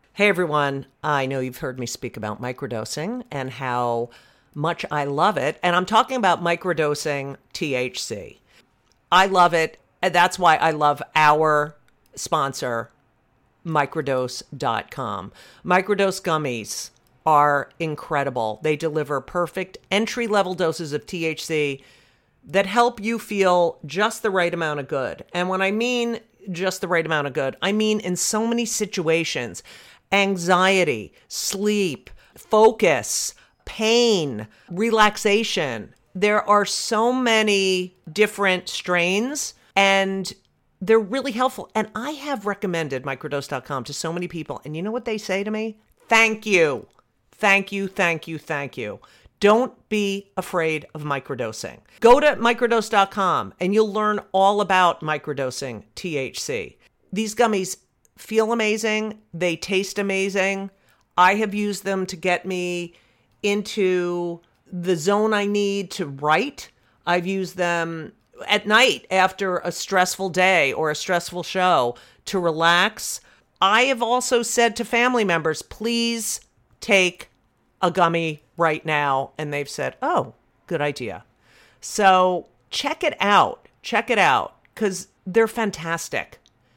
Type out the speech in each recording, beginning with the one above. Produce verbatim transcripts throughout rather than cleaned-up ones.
Hey everyone, I know you've heard me speak about microdosing and how much I love it. And I'm talking about microdosing T H C. I love it. And that's why I love our sponsor, microdose dot com. Microdose gummies are incredible. They deliver perfect entry-level doses of T H C that help you feel just the right amount of good. And when I mean just the right amount of good, I mean in so many situations: anxiety, sleep, focus, pain, relaxation. There are so many different strains and they're really helpful. And I have recommended microdose dot com to so many people. And you know what they say to me? Thank you. Thank you, thank you, thank you. Don't be afraid of microdosing. Go to microdose dot com and you'll learn all about microdosing T H C. These gummies feel amazing. They taste amazing. I have used them to get me into the zone I need to write. I've used them at night after a stressful day or a stressful show to relax. I have also said to family members, please take a gummy right now. And they've said, oh, good idea. So check it out. Check it out because they're fantastic.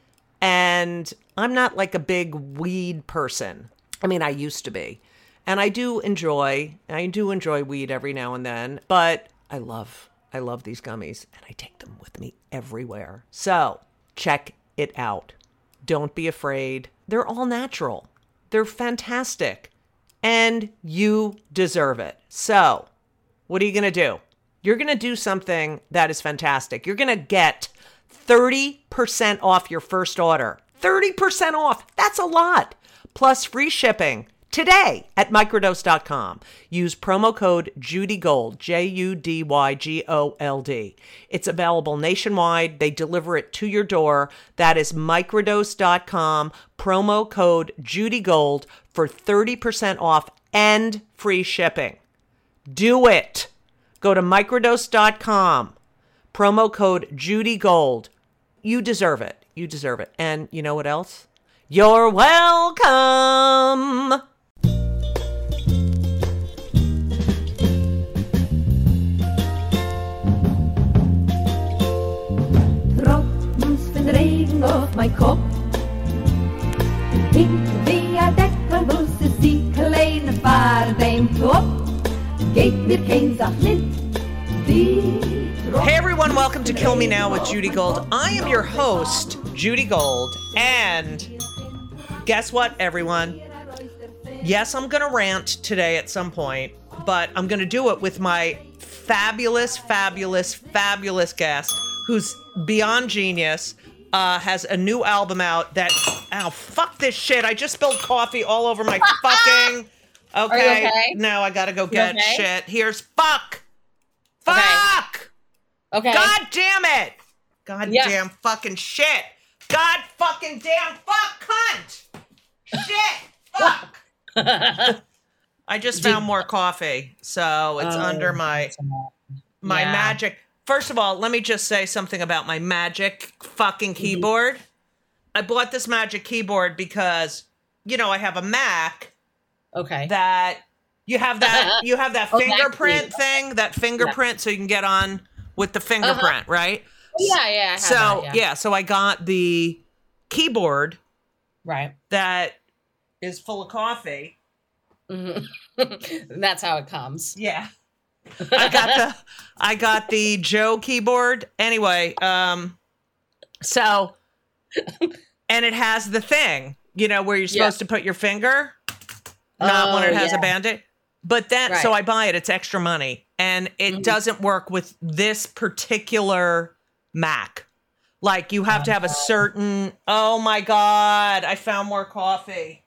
And I'm not like a big weed person. I mean, I used to be. And I do enjoy, I do enjoy weed every now and then, but I love, I love these gummies and I take them with me everywhere. So check it out. Don't be afraid. They're all natural. They're fantastic. And you deserve it. So what are you going to do? You're going to do something that is fantastic. You're going to get thirty percent off your first order. thirty percent off. That's a lot. Plus free shipping today at microdose dot com. Use promo code JudyGold, J U D Y G O L D. It's available nationwide. They deliver it to your door. That is microdose dot com, promo code JudyGold for thirty percent off and free shipping. Do it. Go to microdose dot com, promo code JudyGold. You deserve it. You deserve it. And you know what else? You're welcome. Regen auf mein Kopf. Hinter der Deckelbus ist die kleine Fahrt im Top. Geht mir kein Sach mit. Hey everyone, welcome to Kill Me Now with Judy Gold. I am your host, Judy Gold, and guess what, everyone? Yes, I'm going to rant today at some point, but I'm going to do it with my fabulous, fabulous, fabulous guest, who's beyond genius. Uh, has a new album out that, ow, fuck this shit. I just spilled coffee all over my fucking, okay, okay? Now I gotta go get okay? shit. Here's fuck. Fuck! Okay. God damn it! God Yeah. damn fucking shit! God fucking damn fuck cunt! Shit! Fuck! I just found more coffee, so it's Oh, under my my yeah. magic. First of all, let me just say something about my magic fucking keyboard. I bought this magic keyboard because, you know, I have a Mac Okay. that you have that you have that Oh, fingerprint Mac thing, that fingerprint, so you can get on with the fingerprint, right? yeah, yeah. I have So that, yeah. yeah. so I got the keyboard Right. that is full of coffee. Mhm. That's how it comes. Yeah. I got the I got the Joe keyboard. Anyway, um so and it has the thing, you know, where you're supposed Yeah. to put your finger, not when Oh, it has yeah. a band-aid. But then Right. so I buy it, it's extra money. And it Mhm. doesn't work with this particular Mac. Like you have to have a certain oh my God, I found more coffee.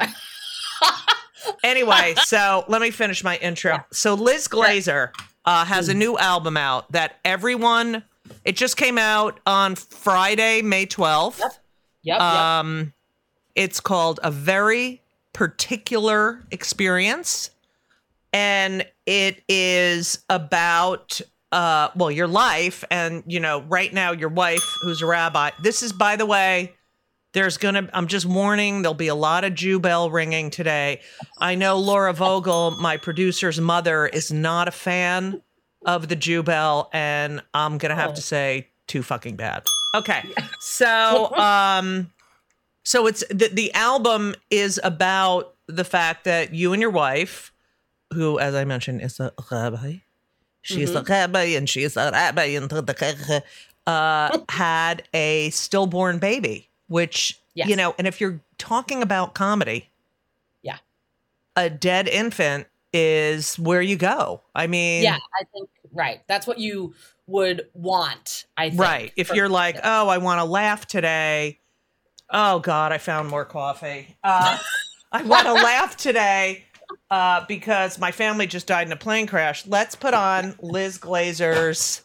Anyway, so let me finish my intro. Yeah. So Liz Glazer uh, has a new album out that everyone, it just came out on Friday, May twelfth. Yep. Yep. Um, it's called A Very Particular Experience. And it is about, uh, well, your life and, you know, right now your wife, who's a rabbi. This is, by the way, There's going to, I'm just warning, there'll be a lot of Jew bell ringing today. I know Laura Vogel, my producer's mother, is not a fan of the Jew bell, and I'm going to have Oh. to say too fucking bad. Okay. So, um, so it's, the, the album is about the fact that you and your wife, who, as I mentioned, is a rabbi, she's a rabbi and she's a rabbi, and uh, had a stillborn baby. Which, Yes. you know, and if you're talking about comedy, Yeah. a dead infant is where you go. I mean, Yeah, I think, right. That's what you would want, I think. right. If for- you're like, oh, I want to laugh today. Oh, God, I found more coffee. Uh, I want to laugh today uh, because my family just died in a plane crash. Let's put on Liz Glazer's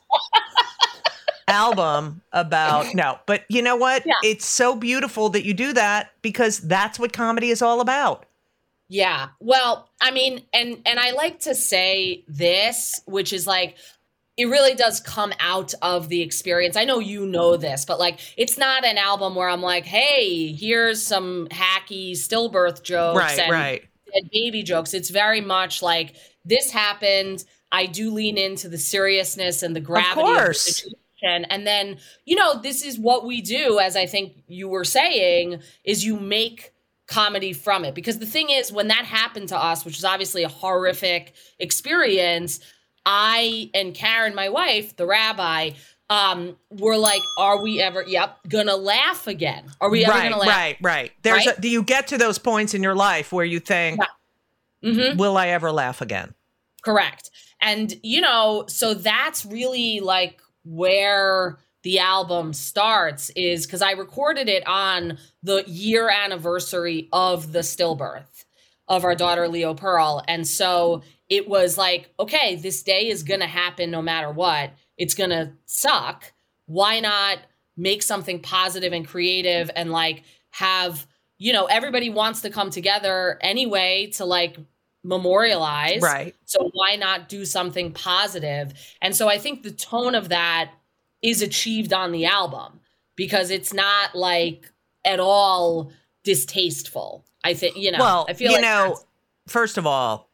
album about no, but you know what? Yeah. It's so beautiful that you do that because that's what comedy is all about. Yeah. Well, I mean, and and I like to say this, which is like, it really does come out of the experience. I know you know this, but like, it's not an album where I'm like, hey, here's some hacky stillbirth jokes Right, and, right. and baby jokes. It's very much like, this happened. I do lean into the seriousness and the gravity of, course. the situation. And then, you know, this is what we do, as I think you were saying, is you make comedy from it. Because the thing is, when that happened to us, which is obviously a horrific experience, I and Karen, my wife, the rabbi, um, were like, are we ever, yep, gonna laugh again? Are we ever Right, gonna laugh? right, right. There's Right? A, do you get to those points in your life where you think, Mhm. will I ever laugh again? Correct. And, you know, so that's really like where the album starts, is because I recorded it on the year anniversary of the stillbirth of our daughter, Leo Pearl. And so it was like, okay, this day is going to happen no matter what. It's going to suck. Why not make something positive and creative and like have, you know, everybody wants to come together anyway to like memorialize. Right. So why not do something positive? And so I think the tone of that is achieved on the album because it's not like at all distasteful. I think, you know, Well, I feel you like know, that's- first of all,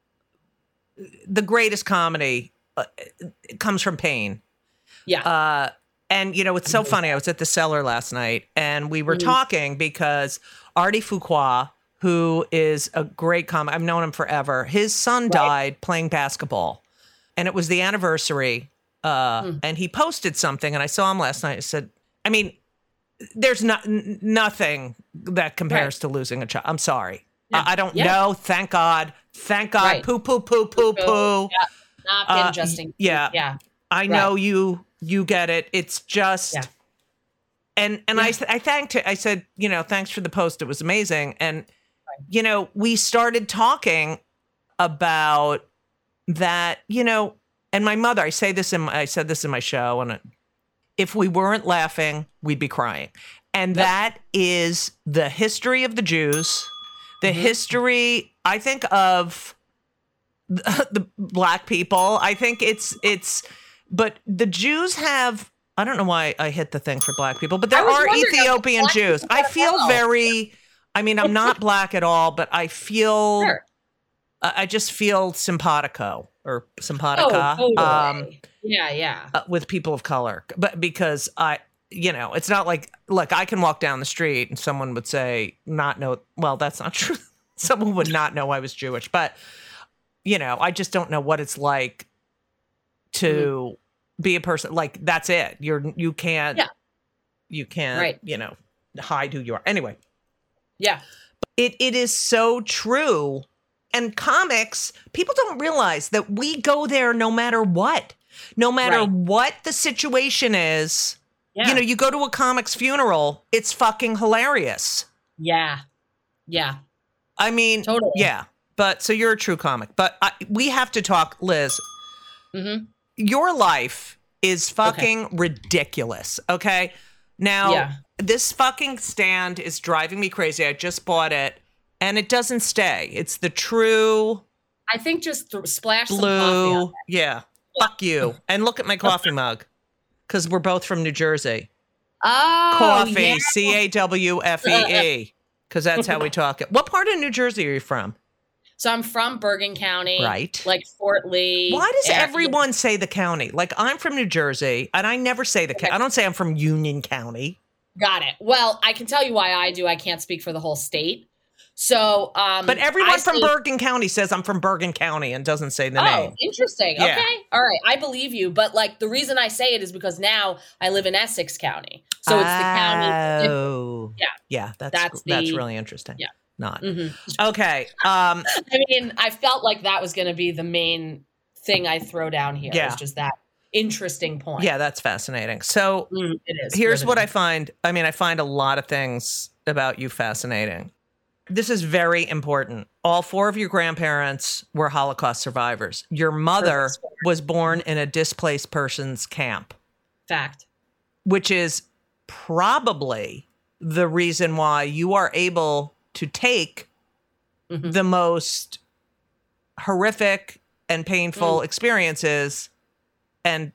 the greatest comedy uh, comes from pain. yeah. Uh, and, you know, it's so funny. I was at the Cellar last night and we were Mhm. talking because Artie Fuqua, who is a great comic, I've known him forever. His son died playing basketball and it was the anniversary. Uh, Mm. And he posted something and I saw him last night. I said, I mean, there's not n- nothing that compares Right. to losing a child. I'm sorry. Yeah. I, I don't Yeah. know. Thank God. Thank God. Right. Poo, poo, poo, poo, poo. Yeah. Not been Uh, adjusting. yeah. Yeah. I know you, you get it. It's just, Yeah. and, and Yeah. I, I thanked it. I said, you know, thanks for the post. It was amazing. And, you know, we started talking about that, you know, and my mother, I say this in, my, I said this in my show, and if we weren't laughing, we'd be crying. And Yep. that is the history of the Jews, the Mhm. history, I think, of the, the black people. I think it's, it's, but the Jews have, I don't know why I hit the thing for black people, but there I was are wondering if Ethiopian black Jews. people I as feel well. very, I mean, I'm not black at all, but I feel, Sure. I I just feel simpatico or simpatica. Oh, totally. um, yeah. Yeah. uh, with people of color, but because I, you know, it's not like, look, I can walk down the street and someone would say, not know, well, that's not true. Someone would not know I was Jewish, but, you know, I just don't know what it's like to be a person. Like, that's it. You're, you can't, Yeah. you can't, Right. you know, hide who you are. Anyway, Yeah. it it is so true. And comics, people don't realize that we go there no matter what. No matter Right. what the situation is, Yeah. you know, you go to a comic's funeral, it's fucking hilarious. Yeah. Yeah. I mean, Totally. yeah. But so you're a true comic. But I, we have to talk, Liz. Mm-hmm. Your life is fucking ridiculous. Okay. Now, Yeah. this fucking stand is driving me crazy. I just bought it and it doesn't stay. It's the true I think just th- splash some coffee on blue. Yeah. Fuck you. And look at my coffee mug because we're both from New Jersey. Oh, Coffee, yeah. C A W F E E, because that's how we talk it. What part of New Jersey are you from? So I'm from Bergen County, Right. like Fort Lee. Why does area. everyone say the county? Like, I'm from New Jersey, and I never say the county. I don't say I'm from Union County. Got it. Well, I can tell you why I do. I can't speak for the whole state. So, um, But everyone I from say- Bergen County says I'm from Bergen County and doesn't say the Oh, name. interesting. Yeah. Okay. All right. I believe you. But like the reason I say it is because now I live in Essex County. So it's the county. Oh. Yeah. Yeah, that's That's that's the- really interesting. yeah. Not. Mhm. Okay. Um, I mean, I felt like that was going to be the main thing I throw down here. Yeah. Is just that interesting point. yeah, that's fascinating. So Mm, it is. here's what I riveting. find. I mean, I find a lot of things about you fascinating. This is very important. All four of your grandparents were Holocaust survivors. Your mother Perfect. was born in a displaced persons camp, Fact. which is probably the reason why you are able to take Mhm. the most horrific and painful Mm. experiences and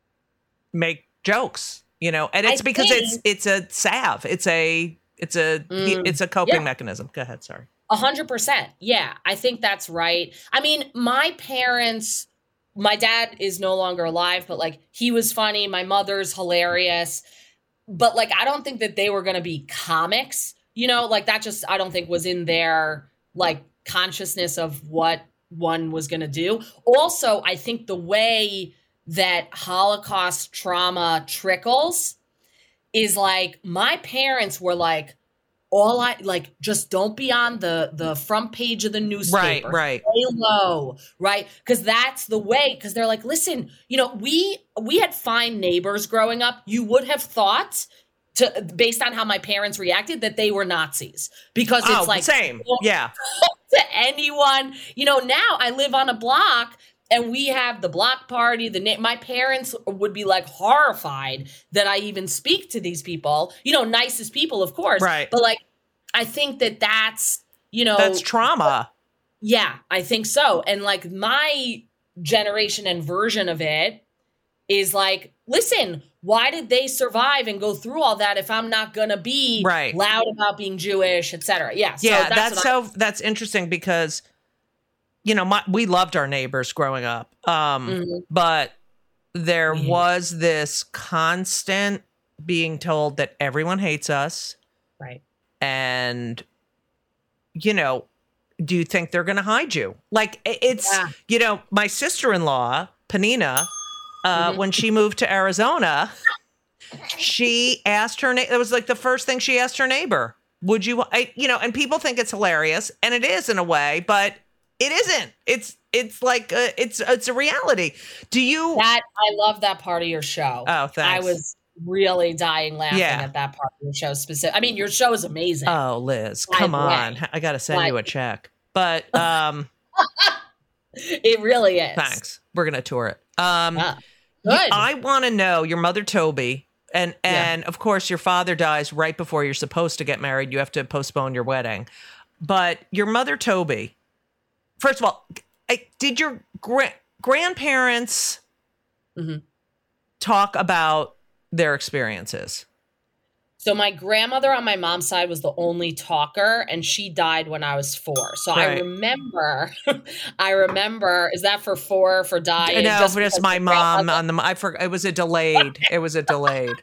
make jokes, you know, and I it's because it's think- it's a salve. It's a it's a Mm. it's a coping Yeah. mechanism. Go ahead, sorry. A hundred percent. Yeah, I think that's right. I mean, my parents, my dad is no longer alive, but like he was funny. My mother's hilarious. But like, I don't think that they were going to be comics, you know, like that just, I don't think was in their like consciousness of what one was going to do. Also, I think the way that Holocaust trauma trickles is like my parents were like, all I like, just don't be on the the front page of the newspaper. Right, right. Stay low, right? Because that's the way. Because they're like, listen, you know, we we had fine neighbors growing up. You would have thought, to based on how my parents reacted, that they were Nazis because it's Oh, like same. well, Yeah. to anyone. You know, now I live on a block. And we have the block party. The na- my parents would be like horrified that I even speak to these people. You know, nicest people, of course. Right. But like, I think that that's you know That's trauma. yeah, I think so. And like my generation and version of it is like, listen, why did they survive and go through all that if I'm not gonna be Right. loud about being Jewish, et cetera? Yeah. So Yeah, that's, that's, what I- so that's interesting because you know, my, we loved our neighbors growing up. Um, Mhm. but there Yeah. was this constant being told that everyone hates us. right. And, you know, do you think they're going to hide you? Like, i- it's, Yeah. you know, my sister-in-law, Panina, uh, Mhm. when she moved to Arizona, she asked her, na- it was like the first thing she asked her neighbor, would you, I, you know, and people think it's hilarious, and it is in a way, but it isn't. It's, it's like, a, it's, it's a reality. Do you, That I love that part of your show. oh, thanks. I was really dying laughing Yeah. at that part of your show. Specific. I mean, your show is amazing. oh, Liz, By come the on. way. I got to send you a Like- check, but, um, It really is. thanks. We're going to tour it. Um, Ah, y- good. I want to know your mother, Toby, and, Yeah. and of course your father dies right before you're supposed to get married. You have to postpone your wedding, but your mother, Toby, first of all, I, did your gra- grandparents Mhm. talk about their experiences? So my grandmother on my mom's side was the only talker, and she died when I was four. So I Right. remember, I remember. Is that for four for dying? No, Just but it's because my my mom grandmother- on the. I forgot. It was a delayed. It was a delayed.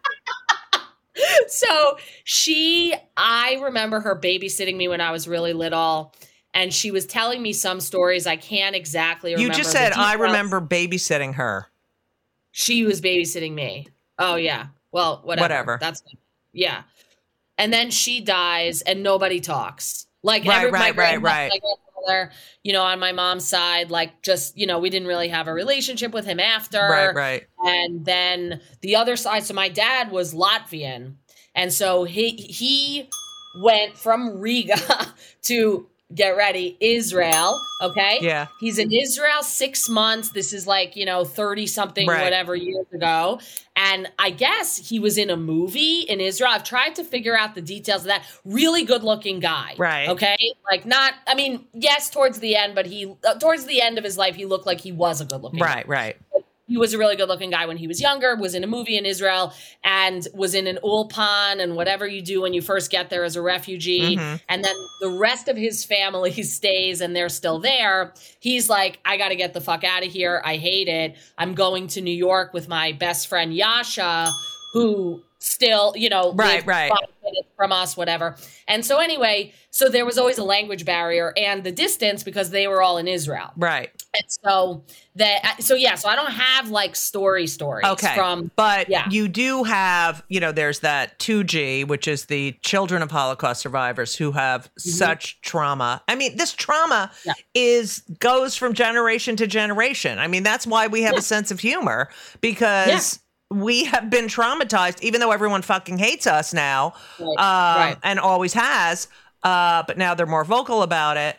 So she, I remember her babysitting me when I was really little, and she was telling me some stories. I can't exactly remember. You just the said I details. remember babysitting her. She was babysitting me. Oh yeah. Well, whatever. Whatever. That's yeah. And then she dies, and nobody talks. Like Right, every, my right, right, grandma- right. my grandfather, you know, on my mom's side, like just you know, we didn't really have a relationship with him after. Right, right. And then the other side. So my dad was Latvian, and so he he went from Riga to get ready Israel. Okay. Yeah. He's in Israel six months. This is like, you know, thirty something, Right. whatever years ago. And I guess he was in a movie in Israel. I've tried to figure out the details of that. Really good looking guy. Right. Okay. Like not, I mean, yes, towards the end, but he, uh, towards the end of his life, he looked like he was a good looking guy. Right, right. he was a really good looking guy when he was younger, was in a movie in Israel, and was in an ulpan and whatever you do when you first get there as a refugee. Mm-hmm. And then the rest of his family stays and they're still there. He's like, I got to get the fuck out of here. I hate it. I'm going to New York with my best friend Yasha, who still, you know, Right, lived right. five minutes from us, whatever. And so anyway, so there was always a language barrier and the distance because they were all in Israel. Right. And so that, so yeah, so I don't have like story stories Okay. from, but yeah. you do have, you know, there's that two G, which is the children of Holocaust survivors who have Mm-hmm. such trauma. I mean, this trauma Yeah. is goes from generation to generation. I mean, that's why we have Yeah. a sense of humor, because we have been traumatized, even though everyone fucking hates us now, Right, um, right. and always has. Uh, but now they're more vocal about it.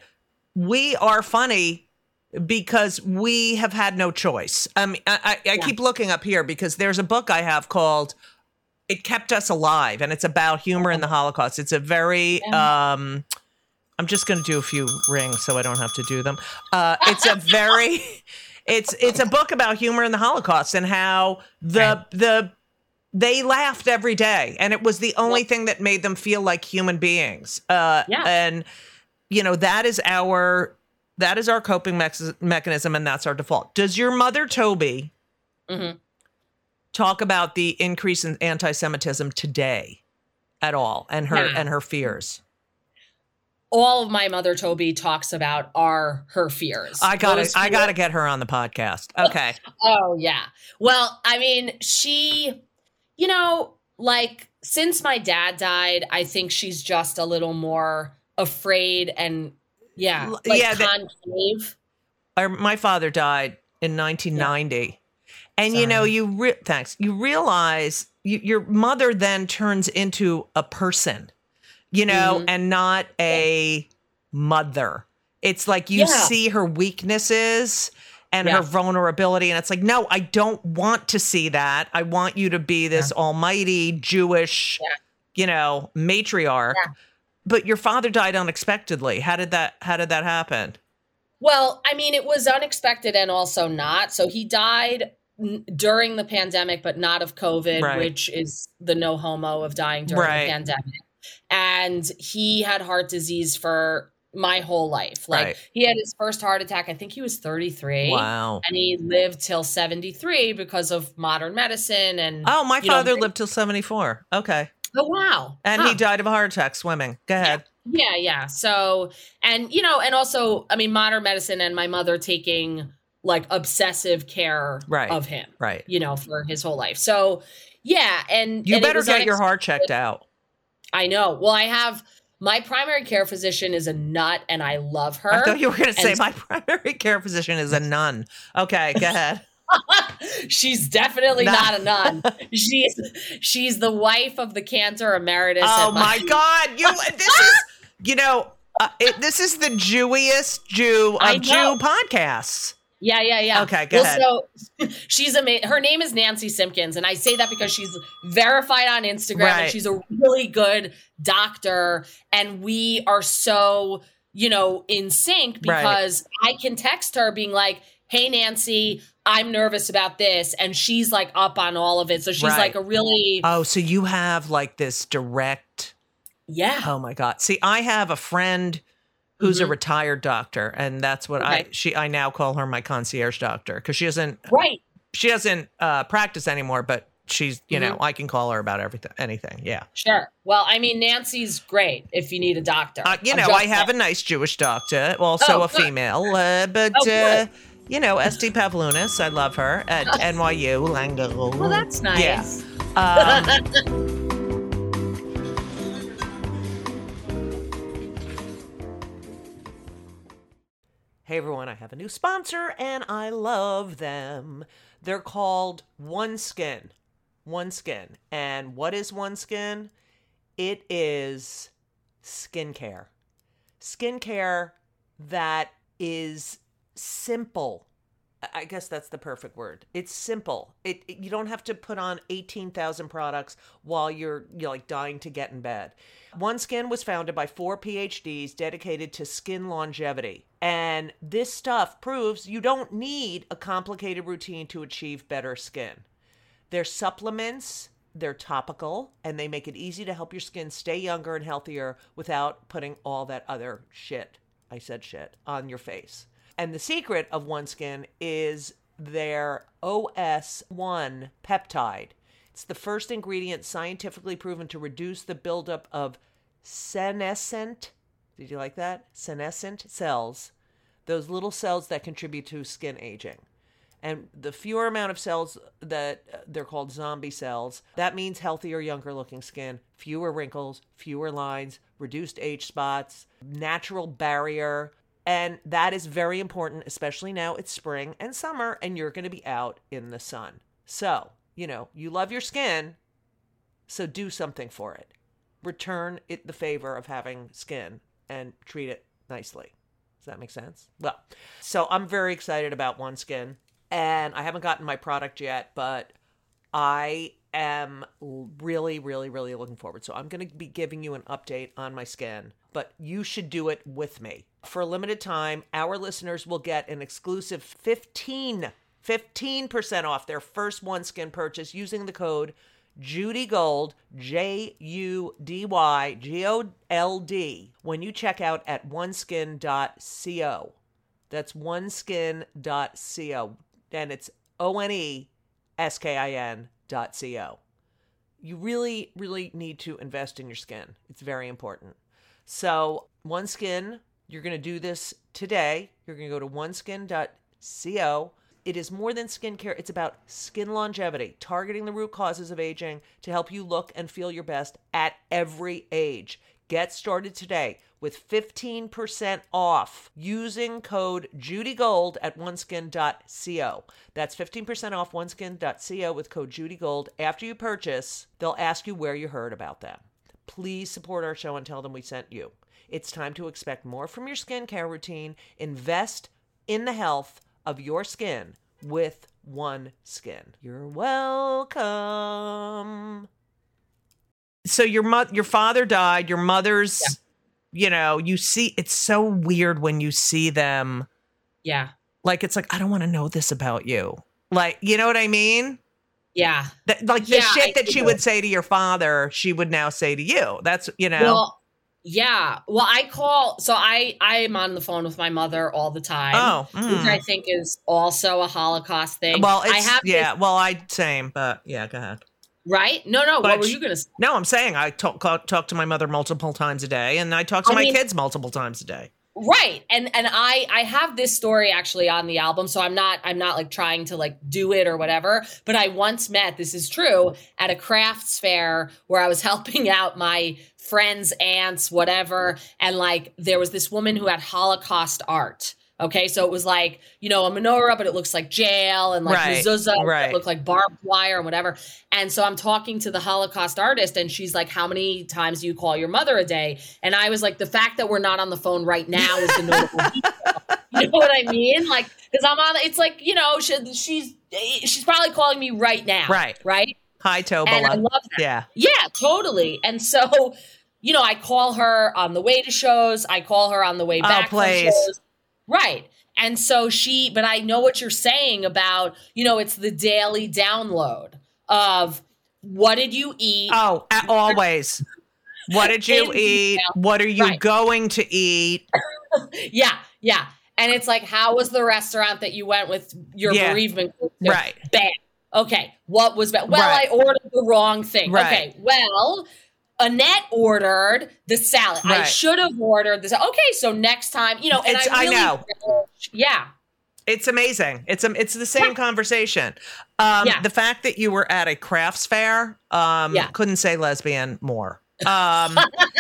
We are funny because we have had no choice. I mean, I, I, I Yeah. keep looking up here because there's a book I have called "It Kept Us Alive," and it's about humor in the Holocaust. It's a very um, I'm just going to do a few rings so I don't have to do them. Uh, it's a very It's it's a book about humor in the Holocaust and how the Right. the they laughed every day, and it was the only thing that made them feel like human beings. Uh, Yeah. And you know, that is our that is our coping mex- mechanism, and that's our default. Does your mother, Toby, Mhm. talk about the increase in anti-Semitism today at all, and her Yeah. and her fears? All of my mother Toby talks about are her fears. I gotta Those I fears- gotta get her on the podcast. Okay. Oh, yeah. Well, I mean, she, you know, like since my dad died, I think she's just a little more afraid and, yeah, L- like yeah, that- concave. Our, my father died in nineteen ninety. And, you know, Sorry. you re- thanks. You realize you, your mother then turns into a person, you know, Mhm. and not a mother. It's like you Yeah. see her weaknesses and Yeah. her vulnerability. And it's like, no, I don't want to see that. I want you to be this almighty Jewish, Yeah. you know, matriarch. Yeah. But your father died unexpectedly. How did that, how did that happen? Well, I mean, it was unexpected and also not. So he died n- during the pandemic, but not of COVID, Right. which is the no homo of dying during Right. the pandemic. And he had heart disease for my whole life. Like Right. he had his first heart attack, I think he was thirty-three. Wow. And he lived till seventy-three because of modern medicine. And Oh, my you know, father lived till seventy-four. Okay. oh, wow. And Huh. he died of a heart attack swimming. Go ahead. Yeah, yeah. So, and, you know, and also, I mean, modern medicine and my mother taking like obsessive care Right. of him, Right. you know, for his whole life. So, yeah. And You and it better was get your unex- heart checked out. I know. Well, I have my primary care physician is a nut and I love her. I thought you were going to say And- my primary care physician is a nun. Okay, go ahead. She's definitely Nah. not a nun. she's she's the wife of the cantor emeritus. Oh at my God. You, this is, you know, uh, it, this is the Jewiest Jew I of know. Jew podcasts. Yeah, yeah, yeah. Okay, go ahead. So she's amazing. Her name is Nancy Simpkins, and I say that because she's verified on Instagram, Right. and she's a really good doctor. And we are so, you know, in sync because I can text her being like, "Hey, Nancy, I'm nervous about this," and she's like up on all of it. So she's Right. like a really, Oh, so you have like this direct. yeah, Oh my God. See, I have a friend who's a Mhm. retired doctor, and that's what I Okay. she I now call her my concierge doctor because she doesn't right. she doesn't uh, practice anymore, but she's you know Mhm. I can call her about everything anything. Yeah. Sure. Well, I mean, Nancy's great if you need a doctor. Uh, you I'm know, just I have a saying. nice Jewish doctor, also Oh, a good. female, uh, but Oh, uh, good. you know, Esty Pavlunas, I love her at N Y U Langdale. Well, that's nice. Yeah. Um, Hey everyone, I have a new sponsor and I love them. They're called OneSkin. OneSkin. And what is OneSkin? It is skincare. Skincare that is simple I guess that's the perfect word. It's simple. It, it you don't have to put on eighteen thousand products while you're you're like dying to get in bed. OneSkin was founded by four P H Ds dedicated to skin longevity. And this stuff proves you don't need a complicated routine to achieve better skin. They're supplements, they're topical, and they make it easy to help your skin stay younger and healthier without putting all that other shit, I said shit, on your face. And the secret of OneSkin is their O S one peptide. It's the first ingredient scientifically proven to reduce the buildup of senescent, did you like that? Senescent cells, those little cells that contribute to skin aging. And the fewer amount of cells that uh, they're called zombie cells, that means healthier, younger looking skin, fewer wrinkles, fewer lines, reduced age spots, natural barrier. And that is very important, especially now it's spring and summer and you're going to be out in the sun. So, you know, you love your skin, so do something for it. Return it the favor of having skin and treat it nicely. Does that make sense? Well, so I'm very excited about OneSkin, and I haven't gotten my product yet, but I am really, really, really looking forward. So I'm going to be giving you an update on my skin, but you should do it with me. For a limited time, our listeners will get an exclusive fifteen, fifteen percent off their first OneSkin purchase using the code JudyGold, J U D Y G O L D, when you check out at oneskin dot co. That's oneskin dot co, and it's O N E S K I N dot co. You really, really need to invest in your skin. It's very important. So, OneSkin, you're going to do this today. You're going to go to oneskin dot co. It is more than skincare. It's about skin longevity, targeting the root causes of aging to help you look and feel your best at every age. Get started today with fifteen percent off using code JudyGold at oneskin dot co. That's fifteen percent off oneskin dot co with code JudyGold. After you purchase, they'll ask you where you heard about them. Please support our show and tell them we sent you. It's time to expect more from your skincare routine. Invest in the health of your skin with OneSkin. You're welcome. So your mo- your father died, your mother's, yeah. You know, you see, it's so weird when you see them. Yeah. Like, it's like, I don't want to know this about you. Like, you know what I mean? Yeah. That, like the yeah, shit I that she would say to your father, she would now say to you. That's, you know. Well, yeah. Well, I call, so I, I am on the phone with my mother all the time. Oh, mm. Which I think is also a Holocaust thing. Well, it's, I have yeah, this, well, I, same, but yeah, go ahead. Right? No, no. But what were you going to say? No, I'm saying I talk, talk to my mother multiple times a day, and I talk to I my mean, kids multiple times a day. Right. And and I I have this story actually on the album, so I'm not I'm not like trying to like do it or whatever, but I once met, this is true, at a crafts fair where I was helping out my friends, aunts, whatever, and like there was this woman who had Holocaust art. Okay, so it was like, you know, a menorah, but it looks like jail, and like right, mezuzah, right. It looked like barbed wire and whatever. And so I'm talking to the Holocaust artist, and she's like, how many times do you call your mother a day? And I was like, the fact that we're not on the phone right now is the notable detail. You know what I mean? Like, because I'm on, it's like, you know, she, she's she's probably calling me right now. Right. Right? Hi, Toba. And I love that. Yeah. Yeah, totally. And so, you know, I call her on the way to shows. I call her on the way back oh, from shows. Right. And so she, but I know what you're saying about, you know, it's the daily download of what did you eat? Oh, always. What did you eat? What are you right. going to eat? yeah. Yeah. And it's like, how was the restaurant that you went with your yeah. bereavement group to? Right. Bad. Okay. What was bad? Well, right. I ordered the wrong thing. Right. Okay. Well, Annette ordered the salad. Right. I should have ordered this. Okay, so next time, you know, and it's, I, really, I know. Yeah. It's amazing. It's a, it's the same yeah. conversation. Um, yeah. The fact that you were at a crafts fair, um, yeah. couldn't say lesbian more. Um,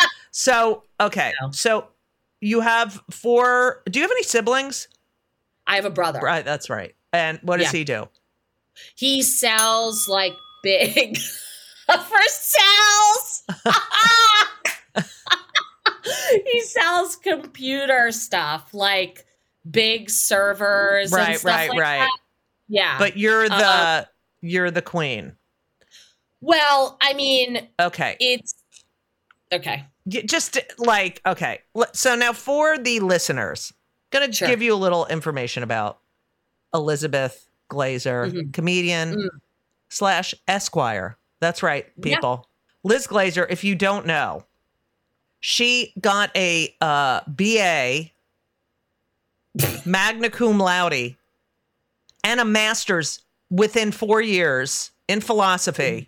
so, okay. No. So you have four, do you have any siblings? I have a brother. Right. That's right. And what does yeah. he do? He sells like big... For sales. He sells computer stuff like big servers Right, and stuff right, like right. that. Yeah. But you're the Uh, you're the queen. well, I mean, Okay. it's okay. Y- Just like, okay. L- So now for the listeners, going to Sure. give you a little information about Elizabeth Glazer, Mhm. comedian Mm. slash Esquire. That's right, Yeah. people. Liz Glazer, if you don't know, she got a uh, B A, magna cum laude, and a master's within four years in philosophy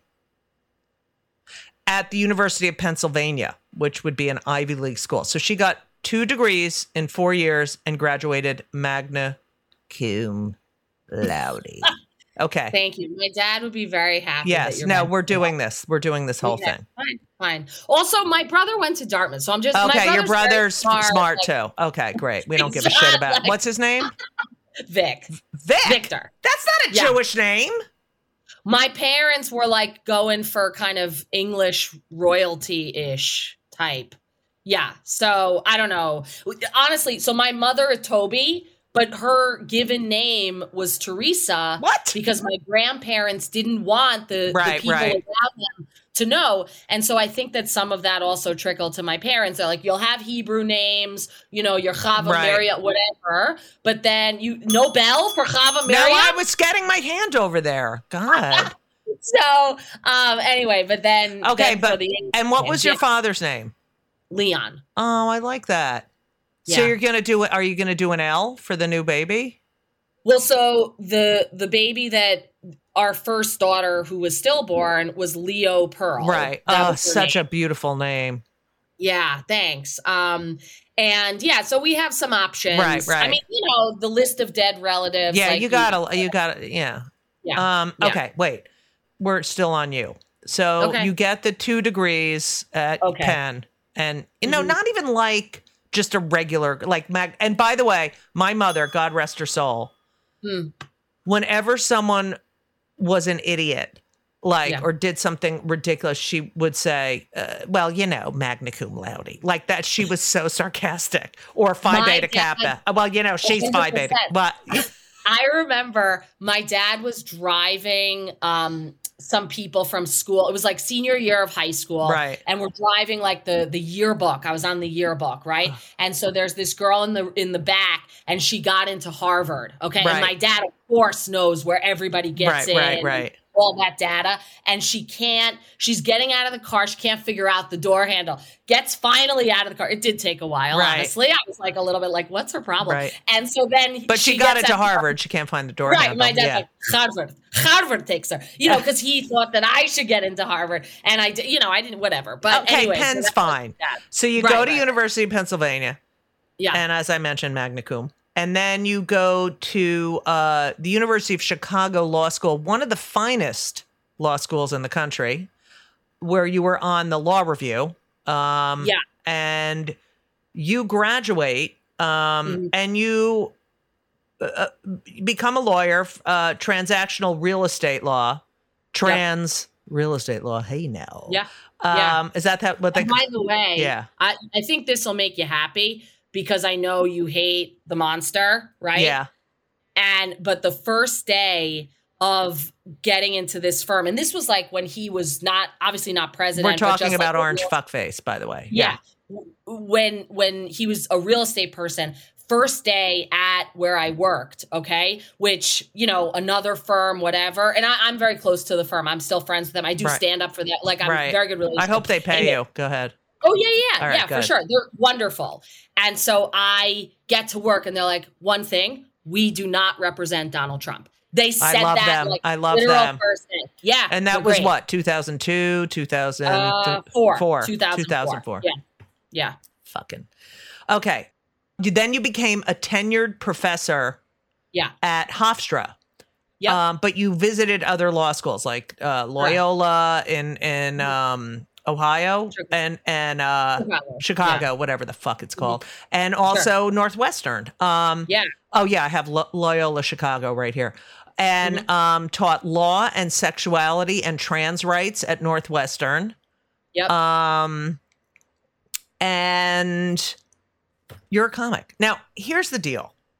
at the University of Pennsylvania, which would be an Ivy League school. So she got two degrees in four years and graduated magna cum laude. Okay. Thank you. My dad would be very happy. Yes. That you're No, my- we're doing this. We're doing this whole Yeah, thing. Fine, fine. Also, my brother went to Dartmouth, so I'm just my Okay, your brother's very brother's smart, like, too. Okay, great. We don't give a He's shit not about like- what's his name? Vic, Vic. Victor. That's not a Yeah. Jewish name. My parents were like going for kind of English royalty-ish type. Yeah. So I don't know. Honestly, so my mother is Toby, but her given name was Teresa. What? Because my grandparents didn't want the, Right, the people right. around them to know. And so I think that some of that also trickled to my parents. They're like, you'll have Hebrew names, you know, your Chava Right. Maria, whatever. But then you, no bell for Chava No, Maria? I was getting my hand over there. God. So um, anyway, but then. Okay, then for but the and what name, was your yeah, father's name? Leon. Oh, I like that. So Yeah. you're gonna do it? Are you gonna do an L for the new baby? Well, so the the baby that our first daughter, who was stillborn, was Leo Pearl. Right. That Oh, was her such name. a beautiful name. Yeah, thanks. Um, and yeah, so we have some options. Right, right. I mean, you know, the list of dead relatives. Yeah, like you gotta. You gotta. Yeah. Yeah. Um. yeah. Okay. Wait. We're still on you. So Okay. you get the two degrees at Okay. Penn, and you know, Mhm. not even like just a regular like mag. And by the way, my mother, God rest her soul, Hmm. whenever someone was an idiot, like Yeah. or did something ridiculous, she would say, uh, "Well, you know, magna cum laude," like that. She was so sarcastic. Or Phi My Beta dad- Kappa. Uh, Well, you know, she's Phi Beta. one hundred percent. But I remember my dad was driving um, some people from school. It was like senior year of high school. Right. And we're driving like the the yearbook. I was on the yearbook, right? And so there's this girl in the in the back and she got into Harvard. Okay. Right. And my dad, of course, knows where everybody gets Right, in. right, right. All that data. And she can't, she's getting out of the car. She can't figure out the door handle. Gets finally out of the car. It did take a while, Right. honestly. I was like a little bit like, what's her problem? Right. And so then but she, she got gets into out the car. Harvard. She can't find the door Right, handle. my dad's Yeah. like Harvard. Harvard takes her, you know, because he thought that I should get into Harvard, and I, did, you know, I didn't. Whatever, but Okay, anyway, so Penn's that's fine. that. So you Right, go to right. University of Pennsylvania, Yeah, and as I mentioned, magna cum. And then you go to uh, the University of Chicago Law School, one of the finest law schools in the country, where you were on the law review. Um, Yeah. And you graduate, um, Mhm. and you uh, become a lawyer, uh, transactional real estate law, trans real estate law. Hey, now. yeah. Um, Yeah. Is that that what they? And by the way, Yeah. I, I think this will make you happy because I know you hate the monster, right? Yeah. And but the first day of getting into this firm, and this was like when he was not obviously not president. We're but talking just about like a Orange real- Fuckface, by the way. Yeah. When when he was a real estate person, first day at where I worked, okay, which, you know, another firm, whatever. And I, I'm very close to the firm. I'm still friends with them. I do Right. stand up for that. Like I'm Right. very good relationship. I hope they pay Anyway. you. Go ahead. Oh, yeah, yeah, All right, yeah, for good. sure. They're wonderful. And so I get to work and they're like, one thing, we do not represent Donald Trump. They said love that them. like I love literal them. first day. Yeah. And they're that was great. what, two thousand two, two thousand Uh, four. four, two thousand four. two thousand four. Yeah. Yeah. Fucking. Okay. You, then you became a tenured professor Yeah. at Hofstra. Yep. Um, but you visited other law schools like uh, Loyola in in um, Ohio Chicago. and and uh, Chicago. Chicago, whatever the fuck it's called, and also Northwestern. Um, Yeah. Oh yeah, I have Lo- Loyola Chicago right here, and Mm-hmm. um, taught law and sexuality and trans rights at Northwestern. Yep. Um, and you're a comic. Now, here's the deal.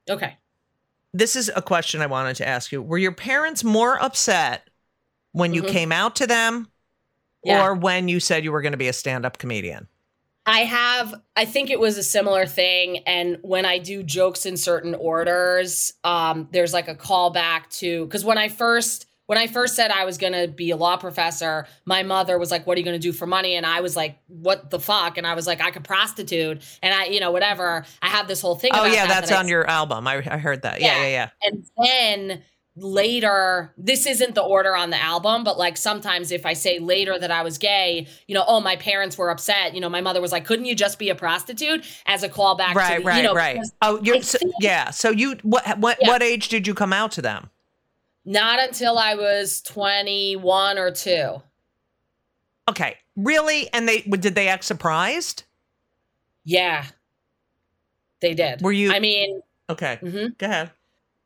Okay. This is a question I wanted to ask you. Were your parents more upset when you Mhm. came out to them Yeah. or when you said you were going to be a stand-up comedian? I have, I think it was a similar thing. And when I do jokes in certain orders, um, there's like a callback to, because when I first, when I first said I was going to be a law professor, my mother was like, what are you going to do for money? And I was like, what the fuck? And I was like, I could prostitute and I, you know, whatever. I have this whole thing. Oh about yeah, that that's that on I, your album. I, I heard that. Yeah, yeah, yeah. And then later, this isn't the order on the album, but like sometimes if I say later that I was gay, you know, oh, my parents were upset. You know, my mother was like, couldn't you just be a prostitute, as a callback Right, to the, right, you know, right. because Oh, you're I so, think- yeah. So you what what Yeah. what age did you come out to them? Not until I was twenty-one or two. Okay, really? And they did they act surprised? Yeah, they did. Were you- I mean, Okay, mhm. go ahead.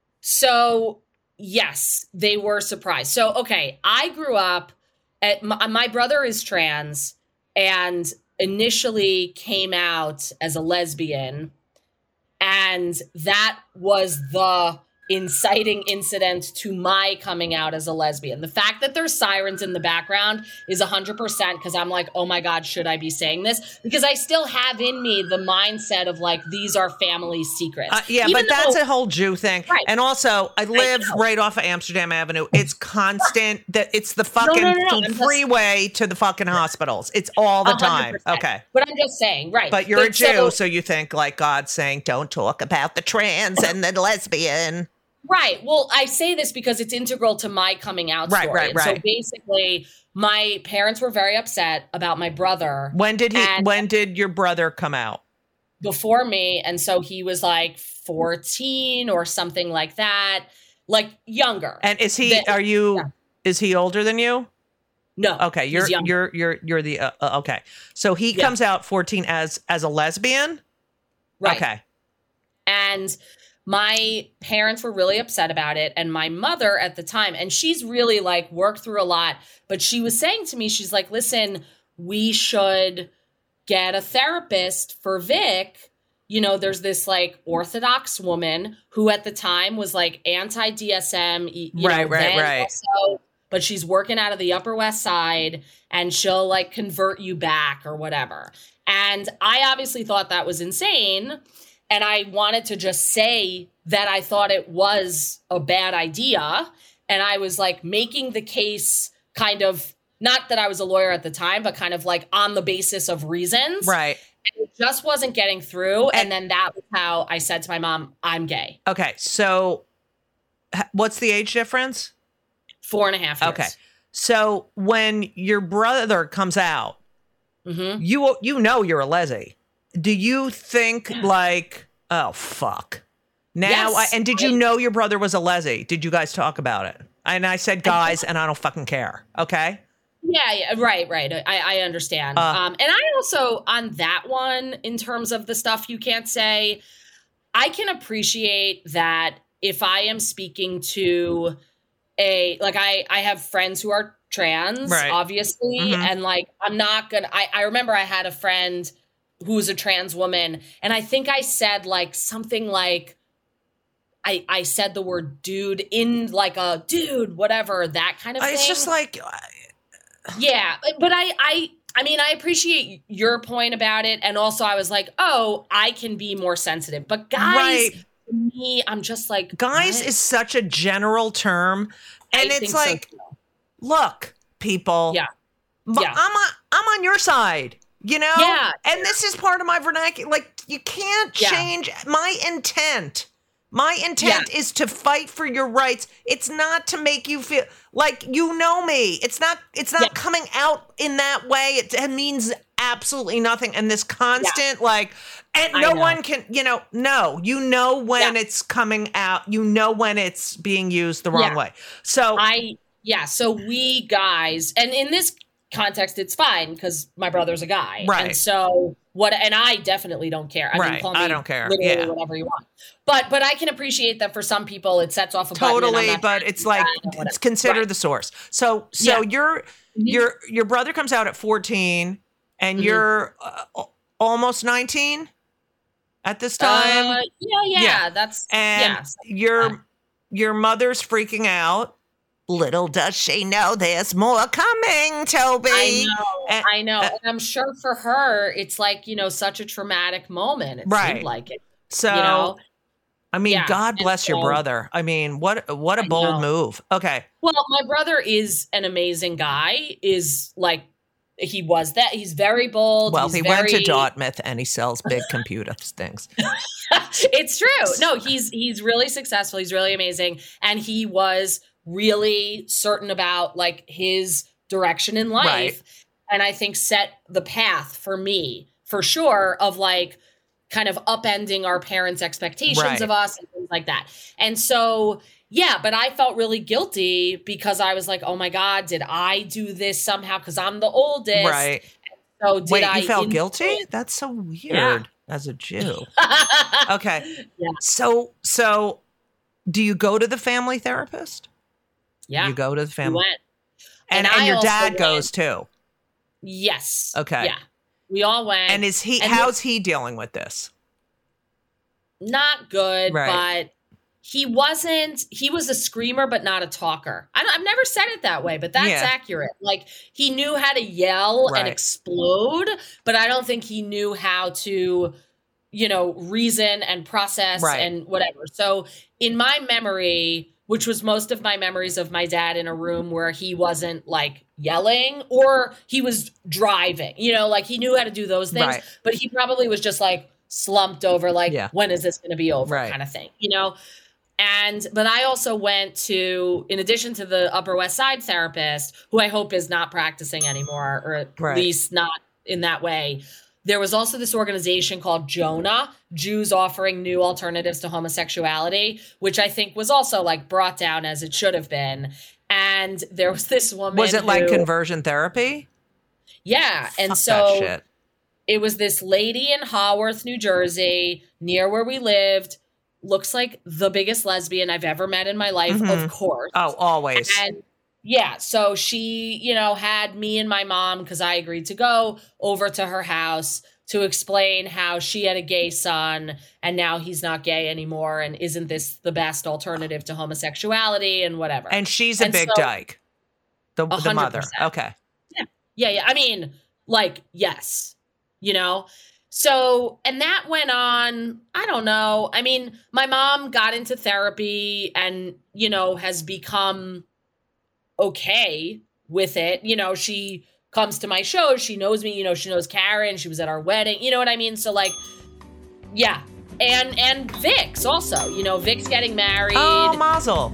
So yes, they were surprised. So, okay, I grew up at my, my brother is trans and initially came out as a lesbian. And that was the inciting incident to my coming out as a lesbian. The fact that there's sirens in the background is one hundred percent because I'm like, oh my God, should I be saying this? Because I still have in me the mindset of like, these are family secrets. Uh, yeah, Even but that's though- a whole Jew thing. Right. And also, I live know. right off of Amsterdam Avenue. It's constant. That it's the fucking no, no, no, I'm just- freeway to the fucking hospitals. It's all the one hundred time. percent. Okay. But I'm just saying, right. But you're a Jew, so, so you think like God's saying, don't talk about the trans and the lesbian. Right. Well, I say this because it's integral to my coming out Right, story. right, And So right. basically, my parents were very upset about my brother When did he? And- when did your brother come out? before me. And so he was like fourteen or something like that, like younger. And is he? The- are you? yeah. Is he older than you? no. Okay, he's you're younger. you're you're you're the uh, uh, okay. So he Yeah. comes out fourteen as as a lesbian. Right. Okay. And my parents were really upset about it. And my mother at the time, and she's really like worked through a lot, but she was saying to me, she's like, listen, we should get a therapist for Vic. You know, there's this like Orthodox woman who at the time was like anti-D S M. You Right, know, right, then right. also, but she's working out of the Upper West Side and she'll like convert you back or whatever. And I obviously thought that was insane. And I wanted to just say that I thought it was a bad idea. And I was like making the case kind of, not that I was a lawyer at the time, but kind of like on the basis of reasons. Right. And it just wasn't getting through. And, and then that was how I said to my mom, I'm gay. Okay. So, h- what's the age difference? Four and a half years. Okay. So when your brother comes out, Mm-hmm. you you know you're a leslie. Do you think like, oh fuck? Now, Yes. I, and did you I- know your brother was a leslie? Did you guys talk about it? And I said guys, and I don't fucking care. Okay. Yeah, yeah, right, right. I, I understand. Uh, um, and I also, on that one, in terms of the stuff you can't say, I can appreciate that if I am speaking to a, like I, I have friends who are trans, Right. obviously. Mhm. And like, I'm not gonna, I, I remember I had a friend who's a trans woman. And I think I said like something like, I, I said the word dude in like a dude, whatever, that kind of thing. it's just like, Yeah, but I, I, I mean, I appreciate your point about it, and also I was like, oh, I can be more sensitive. But guys, Right. to me, I'm just like, guys what? is such a general term, and I it's think so, like, too. look, people. Yeah. m- Yeah. I'm on, I'm on your side. You know. Yeah. And this is part of my vernacular. Like, you can't Yeah. change my intent. My intent is to fight for your rights. It's not to make you feel like you know me. It's not it's not Yeah. coming out in that way. It, it means absolutely nothing. And this constant like and I no know. one can, you know, no. You know when Yeah. it's coming out. You know when it's being used the wrong Yeah. way. So I, yeah, so we guys, and in this context, it's fine because my brother's a guy. Right. And so what, and I definitely don't care. I Right. mean, call me I don't care. literally Yeah. whatever you want. But, but I can appreciate that for some people it sets off a button and I'm totally, not but trying it's to do like that or whatever. it's consider Right. the source. So so Yeah. your your your brother comes out at fourteen and Mhm. you're uh, al- almost nineteen. at this time? Uh, yeah, yeah, yeah, that's and yeah, your like your mother's freaking out. Little does she know there's more coming, Toby. I know, and, I know, uh, and I'm sure for her, it's like you know, such a traumatic moment. It right. seemed like it. So, you know? I mean, yeah. God bless so, your brother. I mean, what what a I bold know. move. Okay. Well, my brother is an amazing guy. Is like he was that. He's very bold. Well, he's he very... went to Dartmouth and he sells big computer things. It's true. No, he's he's really successful. He's really amazing, and he was really certain about like his direction in life, right. and I think set the path for me for sure of like kind of upending our parents' expectations right. of us and things like that. And so, yeah, but I felt really guilty because I was like, oh my God, did I do this somehow? Because I'm the oldest. Right. And so did Wait, I you felt in- guilty? That's so weird yeah. as a Jew. Okay. Yeah. So, so do you go to the family therapist? Yeah. You go to the family. We went. And, And and I your also dad went. goes too. Yes. Okay. Yeah. We all went. And is he, and how's he dealing with this? Not good, Right. but he wasn't, he was a screamer, but not a talker. I don't, I've never said it that way, but that's Yeah. accurate. Like he knew how to yell Right. and explode, but I don't think he knew how to, you know, reason and process Right. and whatever. So in my memory, which was most of my memories of my dad in a room where he wasn't like yelling or he was driving, you know, like he knew how to do those things, Right. but he probably was just like slumped over, like, Yeah. when is this going to be over Right. kind of thing, you know? And, but I also went to, in addition to the Upper West Side therapist, who I hope is not practicing anymore, or at Right. least not in that way. There was also this organization called Jonah, Jews Offering New Alternatives to Homosexuality, which I think was also like brought down as it should have been. And there was this woman. Was it like who- conversion therapy? Yeah. And Fuck so that shit. it was this lady in Haworth, New Jersey, near where we lived. Looks like the biggest lesbian I've ever met in my life, Mhm. of course. Oh, always. And yeah, so she, you know, had me and my mom, because I agreed to go over to her house to explain how she had a gay son and now he's not gay anymore. And isn't this the best alternative to homosexuality and whatever? And she's a And big so- dyke. The, the hundred mother. percent. Okay. Yeah, yeah. I mean, like, yes, you know? So, and that went on, I don't know. I mean, my mom got into therapy and, you know, has become okay with it. You know, she comes to my shows. She knows me, you know, she knows Karen. She was at our wedding. You know what I mean? So like, yeah. And, and Vix also, you know, Vix getting married. Oh, mazel.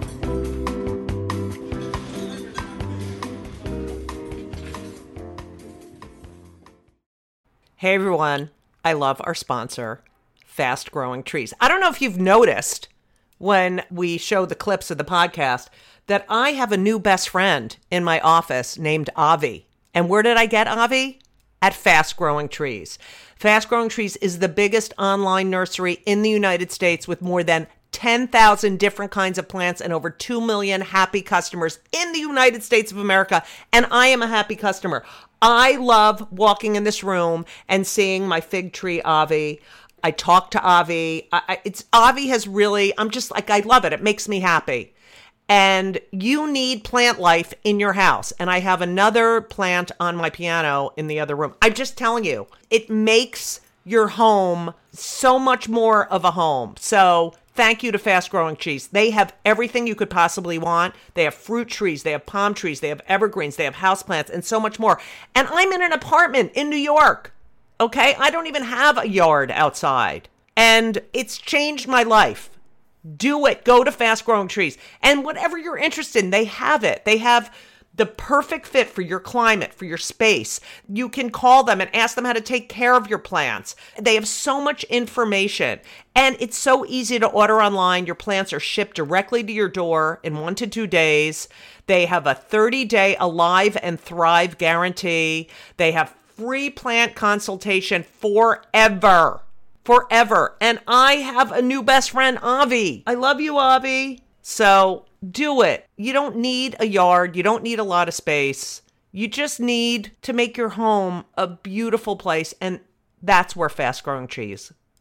Hey everyone, I love our sponsor, Fast Growing Trees. I don't know if you've noticed when we show the clips of the podcast that I have a new best friend in my office named Avi. And where did I get Avi? At Fast Growing Trees. Fast Growing Trees is the biggest online nursery in the United States with more than ten thousand different kinds of plants and over two million happy customers in the United States of America. And I am a happy customer. I love walking in this room and seeing my fig tree Avi. I talk to Avi. I, I, it's Avi has really, I'm just like, I love it. It makes me happy. And you need plant life in your house. And I have another plant on my piano in the other room. I'm just telling you, it makes your home so much more of a home. So thank you to Fast Growing Trees. They have everything you could possibly want. They have fruit trees, they have palm trees, they have evergreens, they have houseplants, and so much more. And I'm in an apartment in New York. Okay? I don't even have a yard outside. And it's changed my life. Do it. Go to Fast Growing Trees. And whatever you're interested in, they have it. They have the perfect fit for your climate, for your space. You can call them and ask them how to take care of your plants. They have so much information. And it's so easy to order online. Your plants are shipped directly to your door in one to two days. They have a thirty-day Alive and Thrive guarantee. They have free plant consultation forever. Forever. And I have a new best friend, Avi. I love you, Avi. So do it. You don't need a yard. You don't need a lot of space. You just need to make your home a beautiful place. And that's where Fast Growing Trees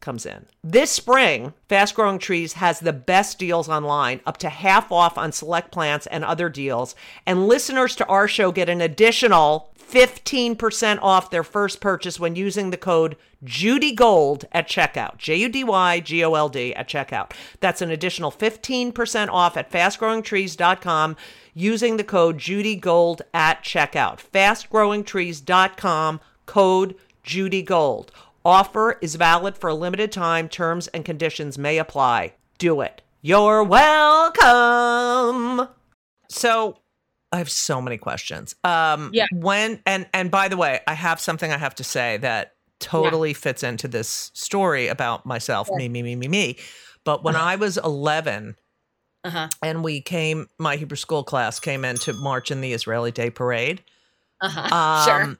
comes in. This spring, Fast Growing Trees has the best deals online, up to half off on select plants and other deals. And listeners to our show get an additional fifteen percent off their first purchase when using the code JudyGold at checkout. J U D Y G O L D at checkout. That's an additional fifteen percent off at fast growing trees dot com using the code JudyGold at checkout. fast growing trees dot com, code JudyGold. Offer is valid for a limited time. Terms and conditions may apply. Do it. You're welcome. So I have so many questions. Um, yeah. When and and by the way, I have something I have to say that totally yeah. fits into this story about myself, yeah. me, me, me, me, me. But when uh-huh. I was eleven, uh-huh. and we came, my Hebrew school class came in to march in the Israeli Day Parade. Uh-huh. Um, sure.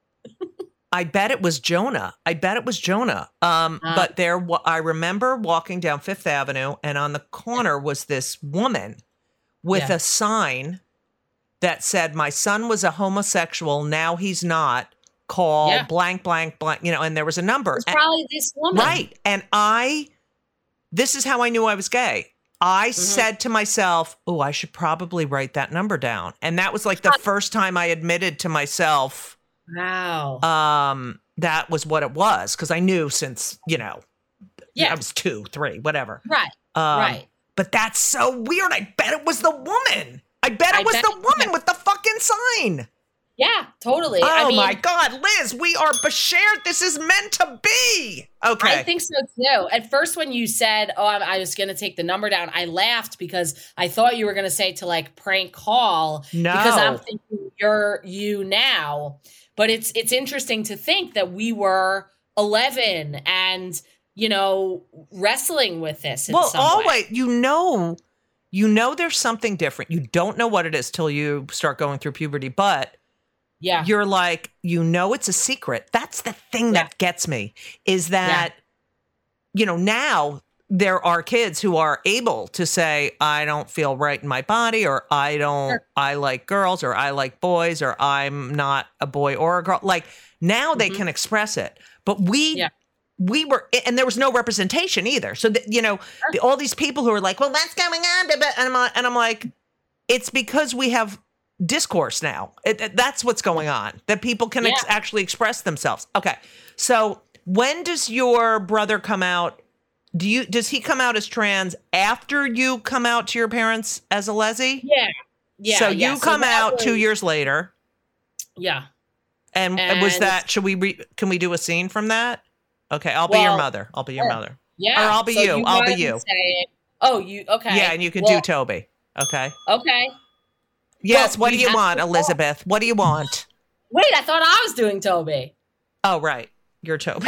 I bet it was Jonah. I bet it was Jonah. Um, uh, but there, I remember walking down Fifth Avenue, and on the corner was this woman with yeah. a sign that said, "My son was a homosexual. Now he's not. Call yeah. blank, blank, blank." You know, and there was a number. It's probably this woman, right? And I, this is how I knew I was gay. I mm-hmm. said to myself, "Oh, I should probably write that number down." And that was like the first time I admitted to myself. Wow. Um, that was what it was, because I knew since, you know, yeah. I was two, three, whatever. Right. Um, right. But that's so weird. I bet it was the woman. I bet it I was bet the woman yeah. with the fucking sign. Yeah, totally. Oh I mean, my God, Liz, we are beshared. This is meant to be. Okay. I think so too. At first, when you said, "Oh, I, I was going to take the number down," I laughed because I thought you were going to say to like prank call. No. Because I'm thinking you're you now. But it's it's interesting to think that we were eleven and, you know, wrestling with this in well, some always, way. you know, you know there's something different. You don't know what it is till you start going through puberty, but yeah. you're like, you know, it's a secret. That's the thing yeah. that gets me, is that, yeah. you know, now there are kids who are able to say, "I don't feel right in my body," or "I don't, sure. I like girls," or "I like boys," or "I'm not a boy or a girl." Like now mm-hmm. they can express it, but we, yeah. we were, and there was no representation either. So that, you know, sure. the, all these people who are like, "Well, that's going on," and I'm, and I'm like, it's because we have discourse now. It, it, that's what's going on, that people can yeah. ex- actually express themselves. Okay. So when does your brother come out? Do you, does he come out as trans after you come out to your parents as a lesi? Yeah. Yeah. So yeah. you come so out was, two years later. Yeah. And, and was that, should we, re, can we do a scene from that? Okay. I'll well, be your mother. I'll be your yeah. mother. Yeah. Or I'll be so you. you I'll be you. Say, oh, you, okay. Yeah. And you can well, do Toby. Okay. Okay. Yes. Well, what do you want, Elizabeth? What do you want? Wait, I thought I was doing Toby. Oh, right. You're Toby.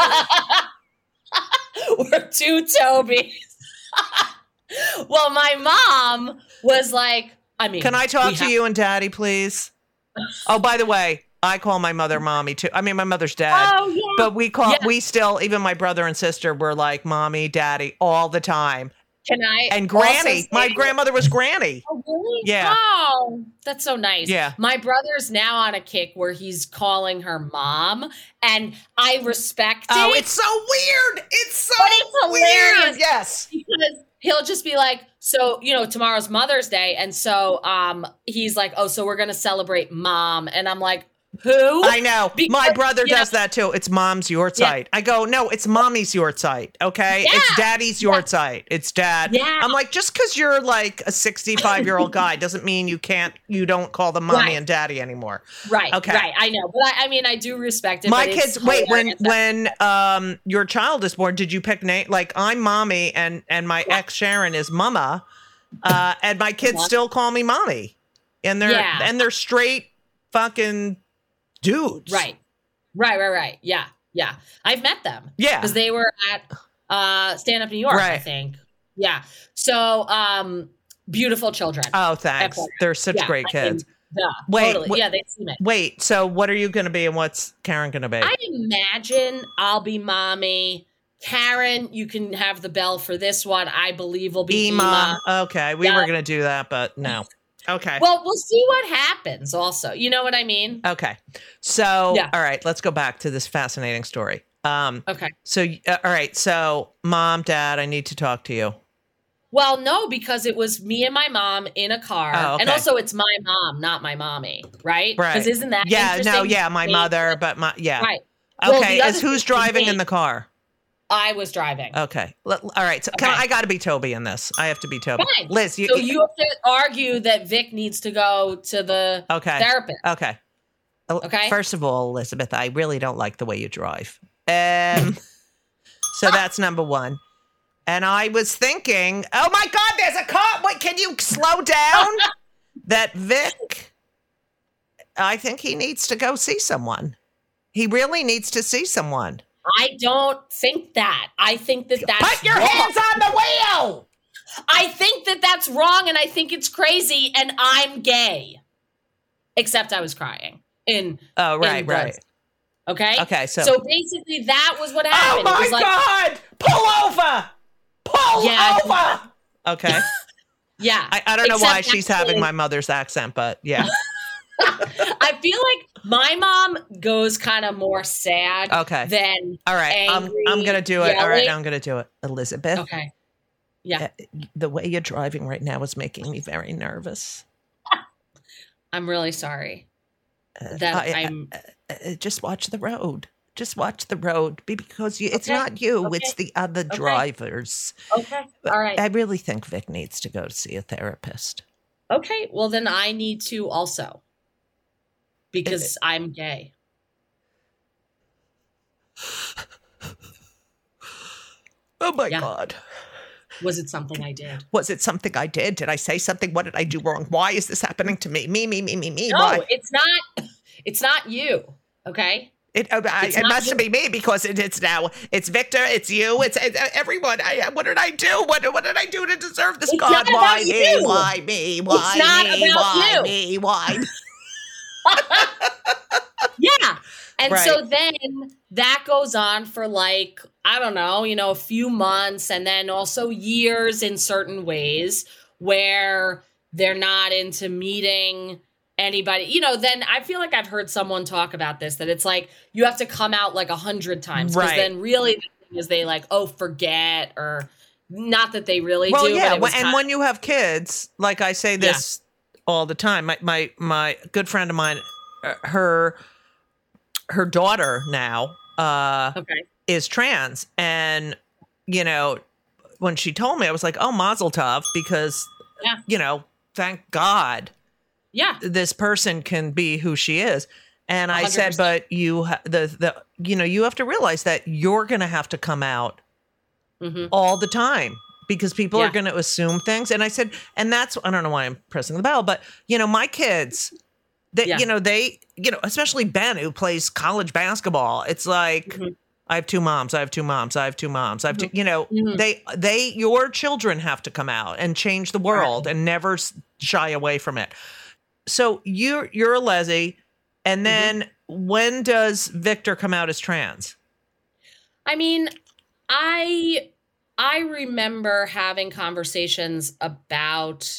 We're two Tobys. Well, my mom was like, I mean, can I talk to have- you and Daddy, please? Oh, by the way, I call my mother Mommy too. I mean, my mother's Dad. Oh, yeah. But we call, yeah. we still, even my brother and sister were like Mommy, Daddy all the time. Can I? And Granny. My grandmother was Granny. Oh, really? Yeah. Oh, that's so nice. Yeah. My brother's now on a kick where he's calling her mom, and I respect oh, it. Oh, it's so weird. It's so but it's hilarious. Weird. Yes. Because he'll just be like, so, you know, tomorrow's Mother's Day. And so um, he's like, oh, so we're going to celebrate Mom. And I'm like, who? I know. Because, my brother does know, that too. It's Mom's your site. Yeah. I go, no, it's Mommy's your site. Okay. Yeah. It's Daddy's your yeah. site. It's Dad. Yeah. I'm like, just because you're like a sixty-five year old guy doesn't mean you can't, you don't call them Mommy right. and Daddy anymore. Right. Okay. Right. I know. But I, I mean, I do respect it. My kids, wait, when, that- when um your child is born, did you pick name? Like I'm Mommy and, and my ex Sharon is Mama. Uh, and my kids still call me Mommy. And they're, yeah. and they're straight fucking dudes. Right. Right, right, right. Yeah. Yeah. I've met them. Yeah. Because they were at uh Stand Up New York, right. I think. Yeah. So um beautiful children. Oh, thanks. They're such yeah, great kids. I mean, yeah, wait, totally. wait, yeah, they've seen it. Wait, so what are you gonna be and what's Karen gonna be? I imagine I'll be Mommy. Karen, you can have the bell for this one. I believe will be Ema. Ema. Okay. We yeah. were gonna do that, but no. Okay. Well, we'll see what happens also. You know what I mean? Okay. So, yeah. all right, let's go back to this fascinating story. Um, Okay. So, uh, all right. So, mom, dad, I need to talk to you. Well, no, because it was me and my mom in a car. Oh, okay. And also it's my mom, not my mommy, right? Right. Because isn't that Yeah, interesting? no, yeah, my mother, but my, yeah. Right. Well, Okay, the other is who's thing for driving me- in the car? I was driving. Okay. L- all right. So can Okay. I, I got to be Toby in this. I have to be Toby. Fine. Liz, you, so you have to argue that Vic needs to go to the Okay. therapist. Okay. Oh, Okay. First of all, Elizabeth, I really don't like the way you drive. Um, so that's number one. And I was thinking, oh my God, there's a car. Wait, can you slow down? That Vic, I think he needs to go see someone. He really needs to see someone. I don't think that. I think that that's Put your wrong. hands on the wheel. I think that that's wrong, and I think it's crazy, and I'm gay. Except I was crying in. Oh, right, in the- right. Okay. Okay, so- so basically, that was what Oh happened. my it was like, God. Pull over. Pull Yeah. over. Okay. Yeah. I, I don't know why Except she's having actually- my mother's accent, but yeah. I feel like my mom goes kind of more sad. Okay. Than All right. I'm, angry, I'm going to do it. All right. yelling. I'm going to do it. Elizabeth, Okay. Yeah. uh, the way you're driving right now is making me very nervous. I'm really sorry Uh, that I- I- I'm. uh, just watch the road. Just watch the road be- because you, it's Okay, not you, okay, it's the other okay. drivers. Okay. All right. I really think Vic needs to go to see a therapist. Okay. Well, then I need to also because I'm gay. Oh my Yeah. God. Was it something I did? Was it something I did? Did I say something? What did I do wrong? Why is this happening to me? Me, me, me, me, me. No, Why? it's not. It's not you. Okay. It, uh, I, It's it not must you. be me because it, it's now, it's Victor, it's you, it's, it's uh, everyone. I, what did I do? What, what did I do to deserve this? It's God, not why about me? you. Why me? Why It's not me? about Why you. me? Why? Yeah. And Right. so then that goes on for like, I don't know, you know, a few months and then also years in certain ways where they're not into meeting anybody. You know, then I feel like I've heard someone talk about this, that it's like you have to come out like a hundred times. Because Right. then really the thing is they like, oh, forget, or not that they really Well, do. yeah. but it was And kind when you have kids, like I say this all the time, my, my, my good friend of mine, uh, her, her daughter now, uh, okay. is trans. And, you know, when she told me, I was like, oh, mazel tov, because, Yeah. you know, thank God Yeah. this person can be who she is. And I one hundred said, percent. but you, ha- the, the, you know, you have to realize that you're going to have to come out hmm all the time because people Yeah. are going to assume things. And I said, and that's, I don't know why I'm pressing the bell, but, you know, my kids, they, Yeah. you know, they, you know, especially Ben who plays college basketball. It's like, Mhm. I have two moms. I have two moms. I have two moms. I have two, you know, Mhm. they, they, your children have to come out and change the world and never s- shy away from it. So you're, you're a lessee. And Mm-hmm. then when does Victor come out as trans? I mean, I I remember having conversations about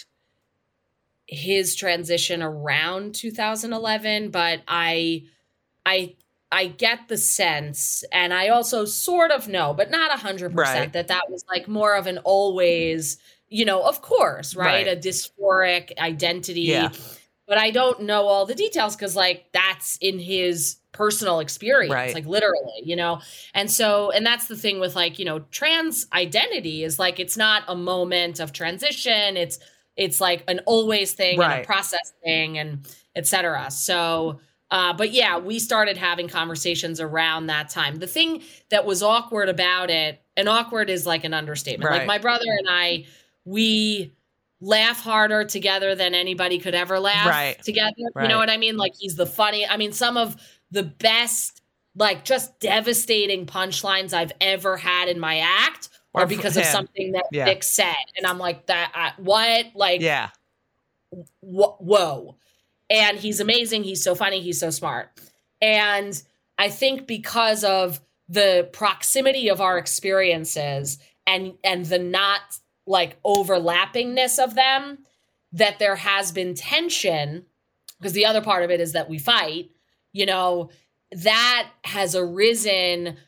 his transition around two thousand eleven, but I I I get the sense, and I also sort of know, but not one hundred percent, Right. that that was like more of an always, you know, of course, right? Right. A dysphoric identity. Yeah. But I don't know all the details because, like, that's in his personal experience, Right. like literally, you know? And so, and that's the thing with, like, you know, trans identity is like, it's not a moment of transition. It's, it's like an always thing and Right. a process thing and et cetera. So, uh, but yeah, we started having conversations around that time. The thing that was awkward about it, and awkward is like an understatement. Right. Like my brother and I, we laugh harder together than anybody could ever laugh Right. together. You Right. know what I mean? Like he's the funny. I mean, some of the best, like just devastating punchlines I've ever had in my act Or are f- because of him. something that Yeah. Vic said. And I'm like, that, I, what? Like, Yeah. wh- whoa. And he's amazing. He's so funny. He's so smart. And I think because of the proximity of our experiences and, and the not like overlappingness of them, that there has been tension, because the other part of it is that we fight, you know, that has arisen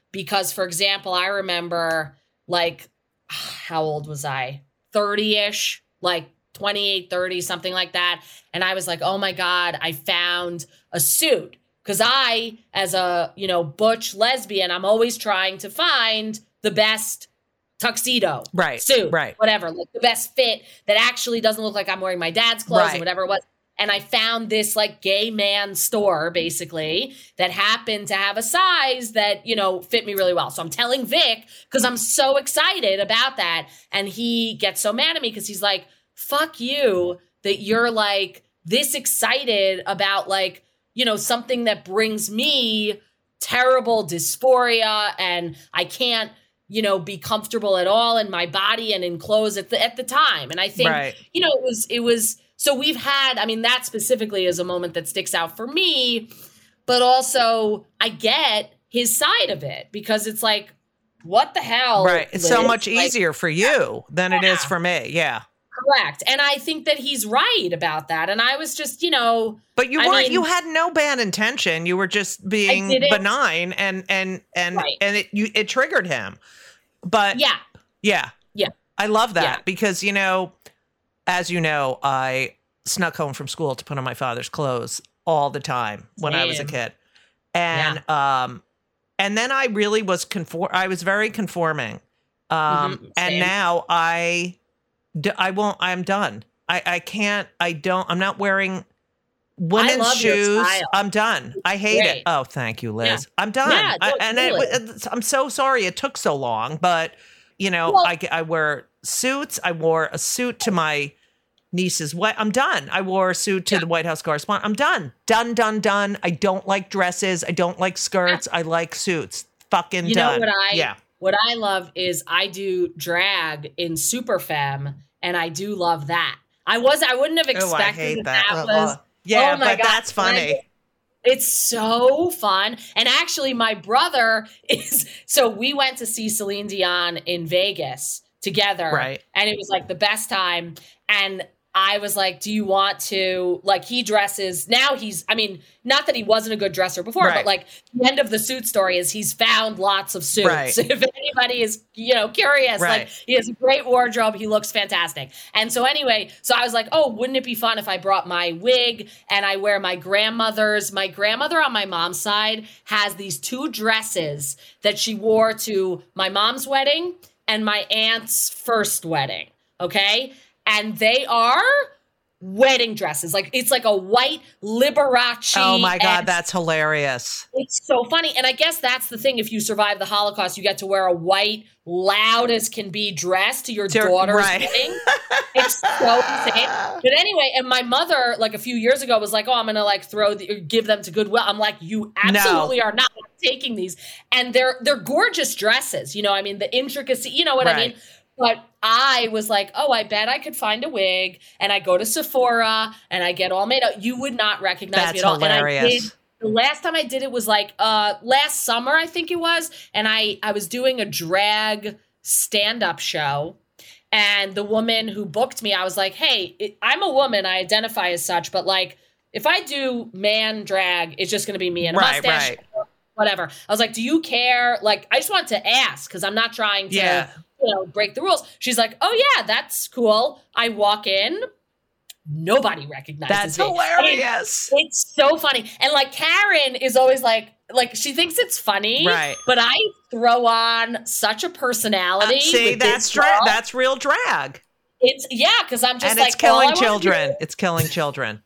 because, for example, I remember like, how old was I? thirty-ish, like twenty-eight, thirty, something like that. And I was like, oh my God, I found a suit. Because I, as a, you know, butch lesbian, I'm always trying to find the best tuxedo, right, suit, right, whatever, like the best fit that actually doesn't look like I'm wearing my dad's clothes right. and whatever it was. And I found this like gay man store basically that happened to have a size that, you know, fit me really well. So I'm telling Vic because I'm so excited about that. And he gets so mad at me because he's like, fuck you that you're like this excited about like, you know, something that brings me terrible dysphoria and I can't, you know, be comfortable at all in my body and in clothes at the, at the time. And I think, right. you know, it was, it was, so we've had, I mean, that specifically is a moment that sticks out for me, but also I get his side of it because it's like, what the hell? Right. It's Liz? so much Like, easier for you than yeah. it is for me. Yeah. Correct. And I think that he's right about that. And I was just, you know. But you I weren't, mean, you had no bad intention. You were just being benign and, and, and, right. and it, you, it triggered him. But yeah. Yeah. Yeah. I love that yeah. because, you know, as you know, I snuck home from school to put on my father's clothes all the time when Same. I was a kid. And, yeah. um, and then I really was conform. I was very conforming. Um, mm-hmm. and now I, I won't, I'm done. I, I can't, I don't, I'm not wearing women's shoes. I'm done. I hate Great. it. Oh, thank you, Liz. Yeah. I'm done. Yeah, I, and totally. it, I'm so sorry it took so long, but you know, well, I, I wear suits. I wore a suit to my niece's wedding. I'm done. I wore a suit to yeah. the White House correspondent. I'm done. Done, done, done. I don't like dresses. I don't like skirts. Yeah. I like suits. Fucking you done. know what I, yeah. What I love is I do drag in Superfemme, and I do love that. I was I wouldn't have expected oh, I hate that, that. that was yeah, oh my but God. that's funny. It's so fun. And actually my brother is so we went to see Celine Dion in Vegas together. Right. And it was like the best time. And I was like, do you want to, like, he dresses, now he's, I mean, not that he wasn't a good dresser before, right. but like the end of the suit story is he's found lots of suits. Right. If anybody is, you know, curious, right. like he has a great wardrobe. He looks fantastic. And so anyway, so I was like, oh, wouldn't it be fun if I brought my wig and I wear my grandmother's, my grandmother on my mom's side has these two dresses that she wore to my mom's wedding and my aunt's first wedding. Okay. And they are wedding dresses. Like it's like a white Liberace. Oh my God, that's hilarious. It's so funny. And I guess that's the thing. If you survive the Holocaust, you get to wear a white, loud as can be dress to your to, daughter's right. wedding. It's so insane. But anyway, and my mother, like a few years ago, was like, oh, I'm going to like throw the, give them to Goodwill. I'm like, you absolutely no. are not taking these. And they're, they're gorgeous dresses. You know, I mean, the intricacy, you know what right. I mean? But I was like, oh, I bet I could find a wig. And I go to Sephora and I get all made up. You would not recognize That's me at all. hilarious. And I did, the last time I did it was like uh, last summer, I think it was. And I, I was doing a drag stand-up show. And the woman who booked me, I was like, hey, it, I'm a woman. I identify as such. But like, if I do man drag, it's just going to be me and a right, mustache. Right. Whatever. I was like, do you care? Like, I just wanted to ask because I'm not trying to. Yeah. You know, break the rules. She's like, oh yeah, that's cool. I walk in, nobody recognizes That's me. hilarious. It's, it's so funny. And like Karen is always like, like she thinks it's funny, right? But I throw on such a personality. Uh, see, that's drag. That's real drag. It's yeah, because I'm just and like, it's killing oh, children. It's killing children.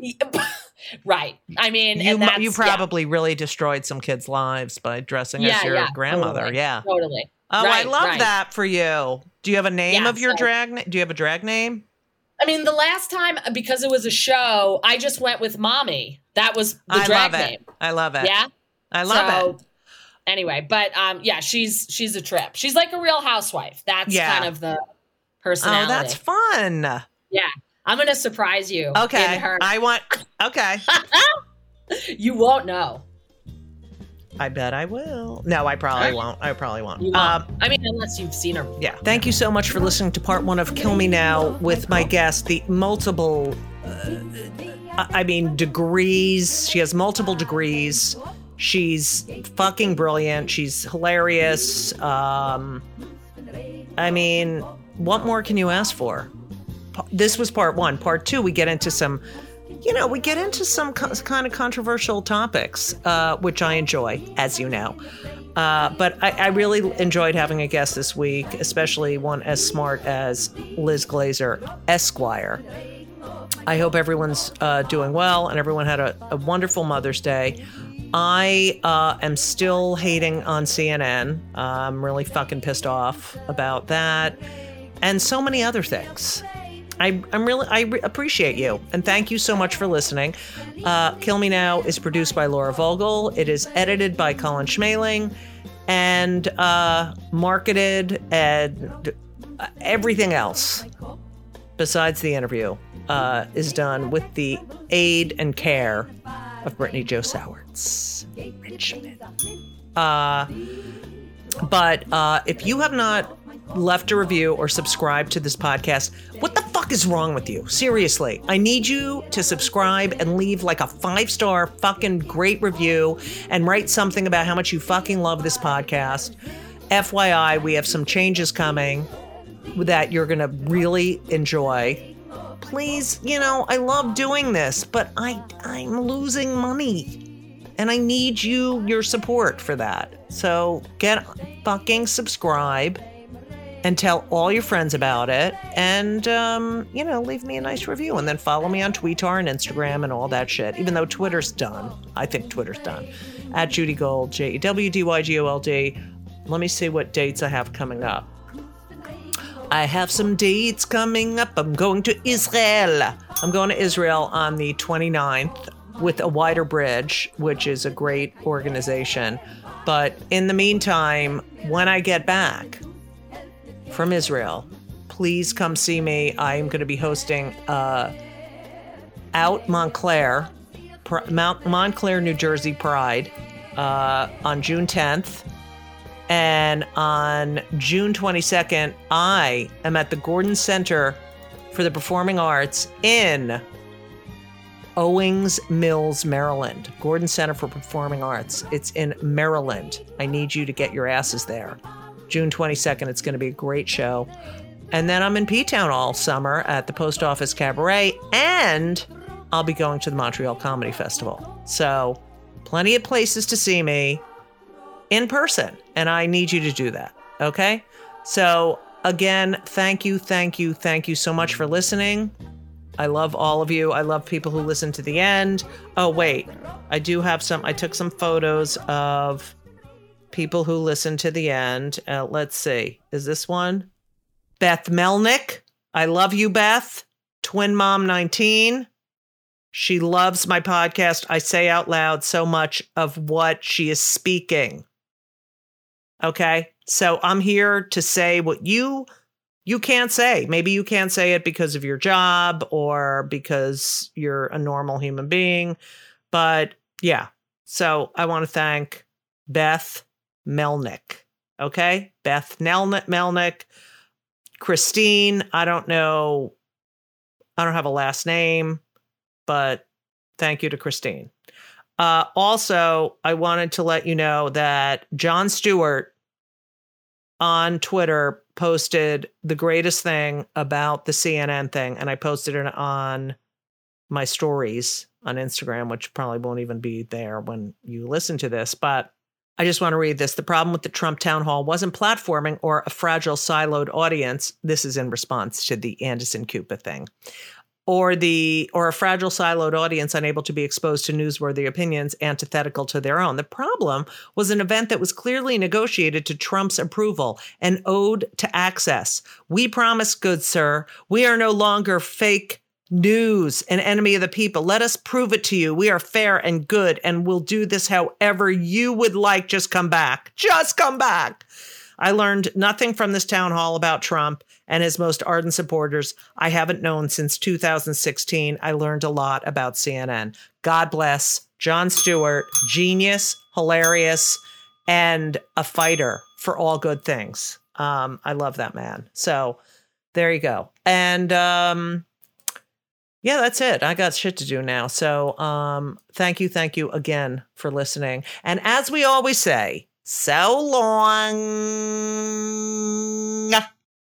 Right. I mean, you and that's, you probably yeah. really destroyed some kids' lives by dressing yeah, as your yeah, grandmother. Totally, yeah, totally. Oh, right, I love right. that for you. Do you have a name yeah, of your so, drag? Na- Do you have a drag name? I mean, the last time, because it was a show, I just went with Mommy. That was the I drag love it. name. I love it. Yeah? I love so, it. Anyway, but um, yeah, she's she's a trip. She's like a real housewife. That's yeah. kind of the personality. Oh, that's fun. Yeah. I'm going to surprise you. Okay. In her. I want, okay. You won't know. I bet I will. No, I probably won't. I probably won't. You won't. Um, I mean, unless you've seen her. Yeah. Thank you so much for listening to part one of Kill Me Now with my guest, the multiple, uh, I mean, degrees. She has multiple degrees She's fucking brilliant. She's hilarious. Um, I mean, what more can you ask for? This was part one. Part two, we get into some, you know, we get into some co- kind of controversial topics, uh, which I enjoy, as you know. Uh, but I, I really enjoyed having a guest this week, especially one as smart as Liz Glazer, Esquire. I hope everyone's uh, doing well and everyone had a, a wonderful Mother's Day. I uh, am still hating on C N N. Uh, I'm really fucking pissed off about that and so many other things. I, I'm really, I re- appreciate you. And thank you so much for listening. Uh, Kill Me Now is produced by Laura Vogel. It is edited by Colin Schmaling and uh, marketed and everything else besides the interview uh, is done with the aid and care of Brittany Jo Sowards Richmond. Uh, but uh, if you have not left a review or subscribed to this podcast, what the fuck is wrong with you? Seriously, I need you to subscribe and leave like a five-star fucking great review and write something about how much you fucking love this podcast. F Y I, we have some changes coming that you're going to really enjoy. Please, you know, I love doing this, but I, I'm losing money and I need you, your support for that. So get fucking subscribe and tell all your friends about it, and, um, you know, leave me a nice review, and then follow me on Tweetar and Instagram and all that shit, even though Twitter's done. I think Twitter's done. At Judy Gold, J E W D Y G O L D. Let me see what dates I have coming up. I have some dates coming up. I'm going to Israel. I'm going to Israel on the twenty-ninth with A Wider Bridge, which is a great organization. But in the meantime, when I get back from Israel, please come see me. I am going to be hosting uh, Out Montclair, Pr- Mount Montclair, New Jersey Pride uh, on June tenth. And on June twenty-second, I am at the Gordon Center for the Performing Arts in Owings Mills, Maryland. Gordon Center for Performing Arts. It's in Maryland. I need you to get your asses there. June twenty-second, it's going to be a great show. And then I'm in P-Town all summer at the Post Office Cabaret, and I'll be going to the Montreal Comedy Festival. So plenty of places to see me in person, and I need you to do that, okay? So again, thank you, thank you, thank you so much for listening. I love all of you. I love people who listen to the end. Oh, wait, I do have some, I took some photos of people who listen to the end. Uh, let's see. Is this one? Beth Melnick. I love you, Beth. Twin Mom nineteen. She loves my podcast. I say out loud so much of what she is speaking. Okay? So I'm here to say what you you can't say. Maybe you can't say it because of your job or because you're a normal human being. But yeah. So I want to thank Beth Melnick. Okay? Beth Melnick, Melnick. Christine, I don't know. I don't have a last name, but thank you to Christine. Uh, also, I wanted to let you know that Jon Stewart on Twitter posted the greatest thing about the C N N thing, and I posted it on my stories on Instagram, which probably won't even be there when you listen to this, but I just want to read this. The problem with the Trump town hall wasn't platforming or a fragile siloed audience. This is in response to the Anderson Cooper thing. Or the or a fragile siloed audience unable to be exposed to newsworthy opinions antithetical to their own. The problem was an event that was clearly negotiated to Trump's approval, an ode to access. We promise, good sir, we are no longer fake news, an enemy of the people. Let us prove it to you. We are fair and good, and we'll do this however you would like. Just come back. Just come back. I learned nothing from this town hall about Trump and his most ardent supporters. I haven't known since two thousand sixteen. I learned a lot about C N N. God bless Jon Stewart, genius, hilarious, and a fighter for all good things. Um, I love that man. So there you go. And, um, Yeah, that's it. I got shit to do now. So um, thank you, thank you again for listening. And as we always say, so long.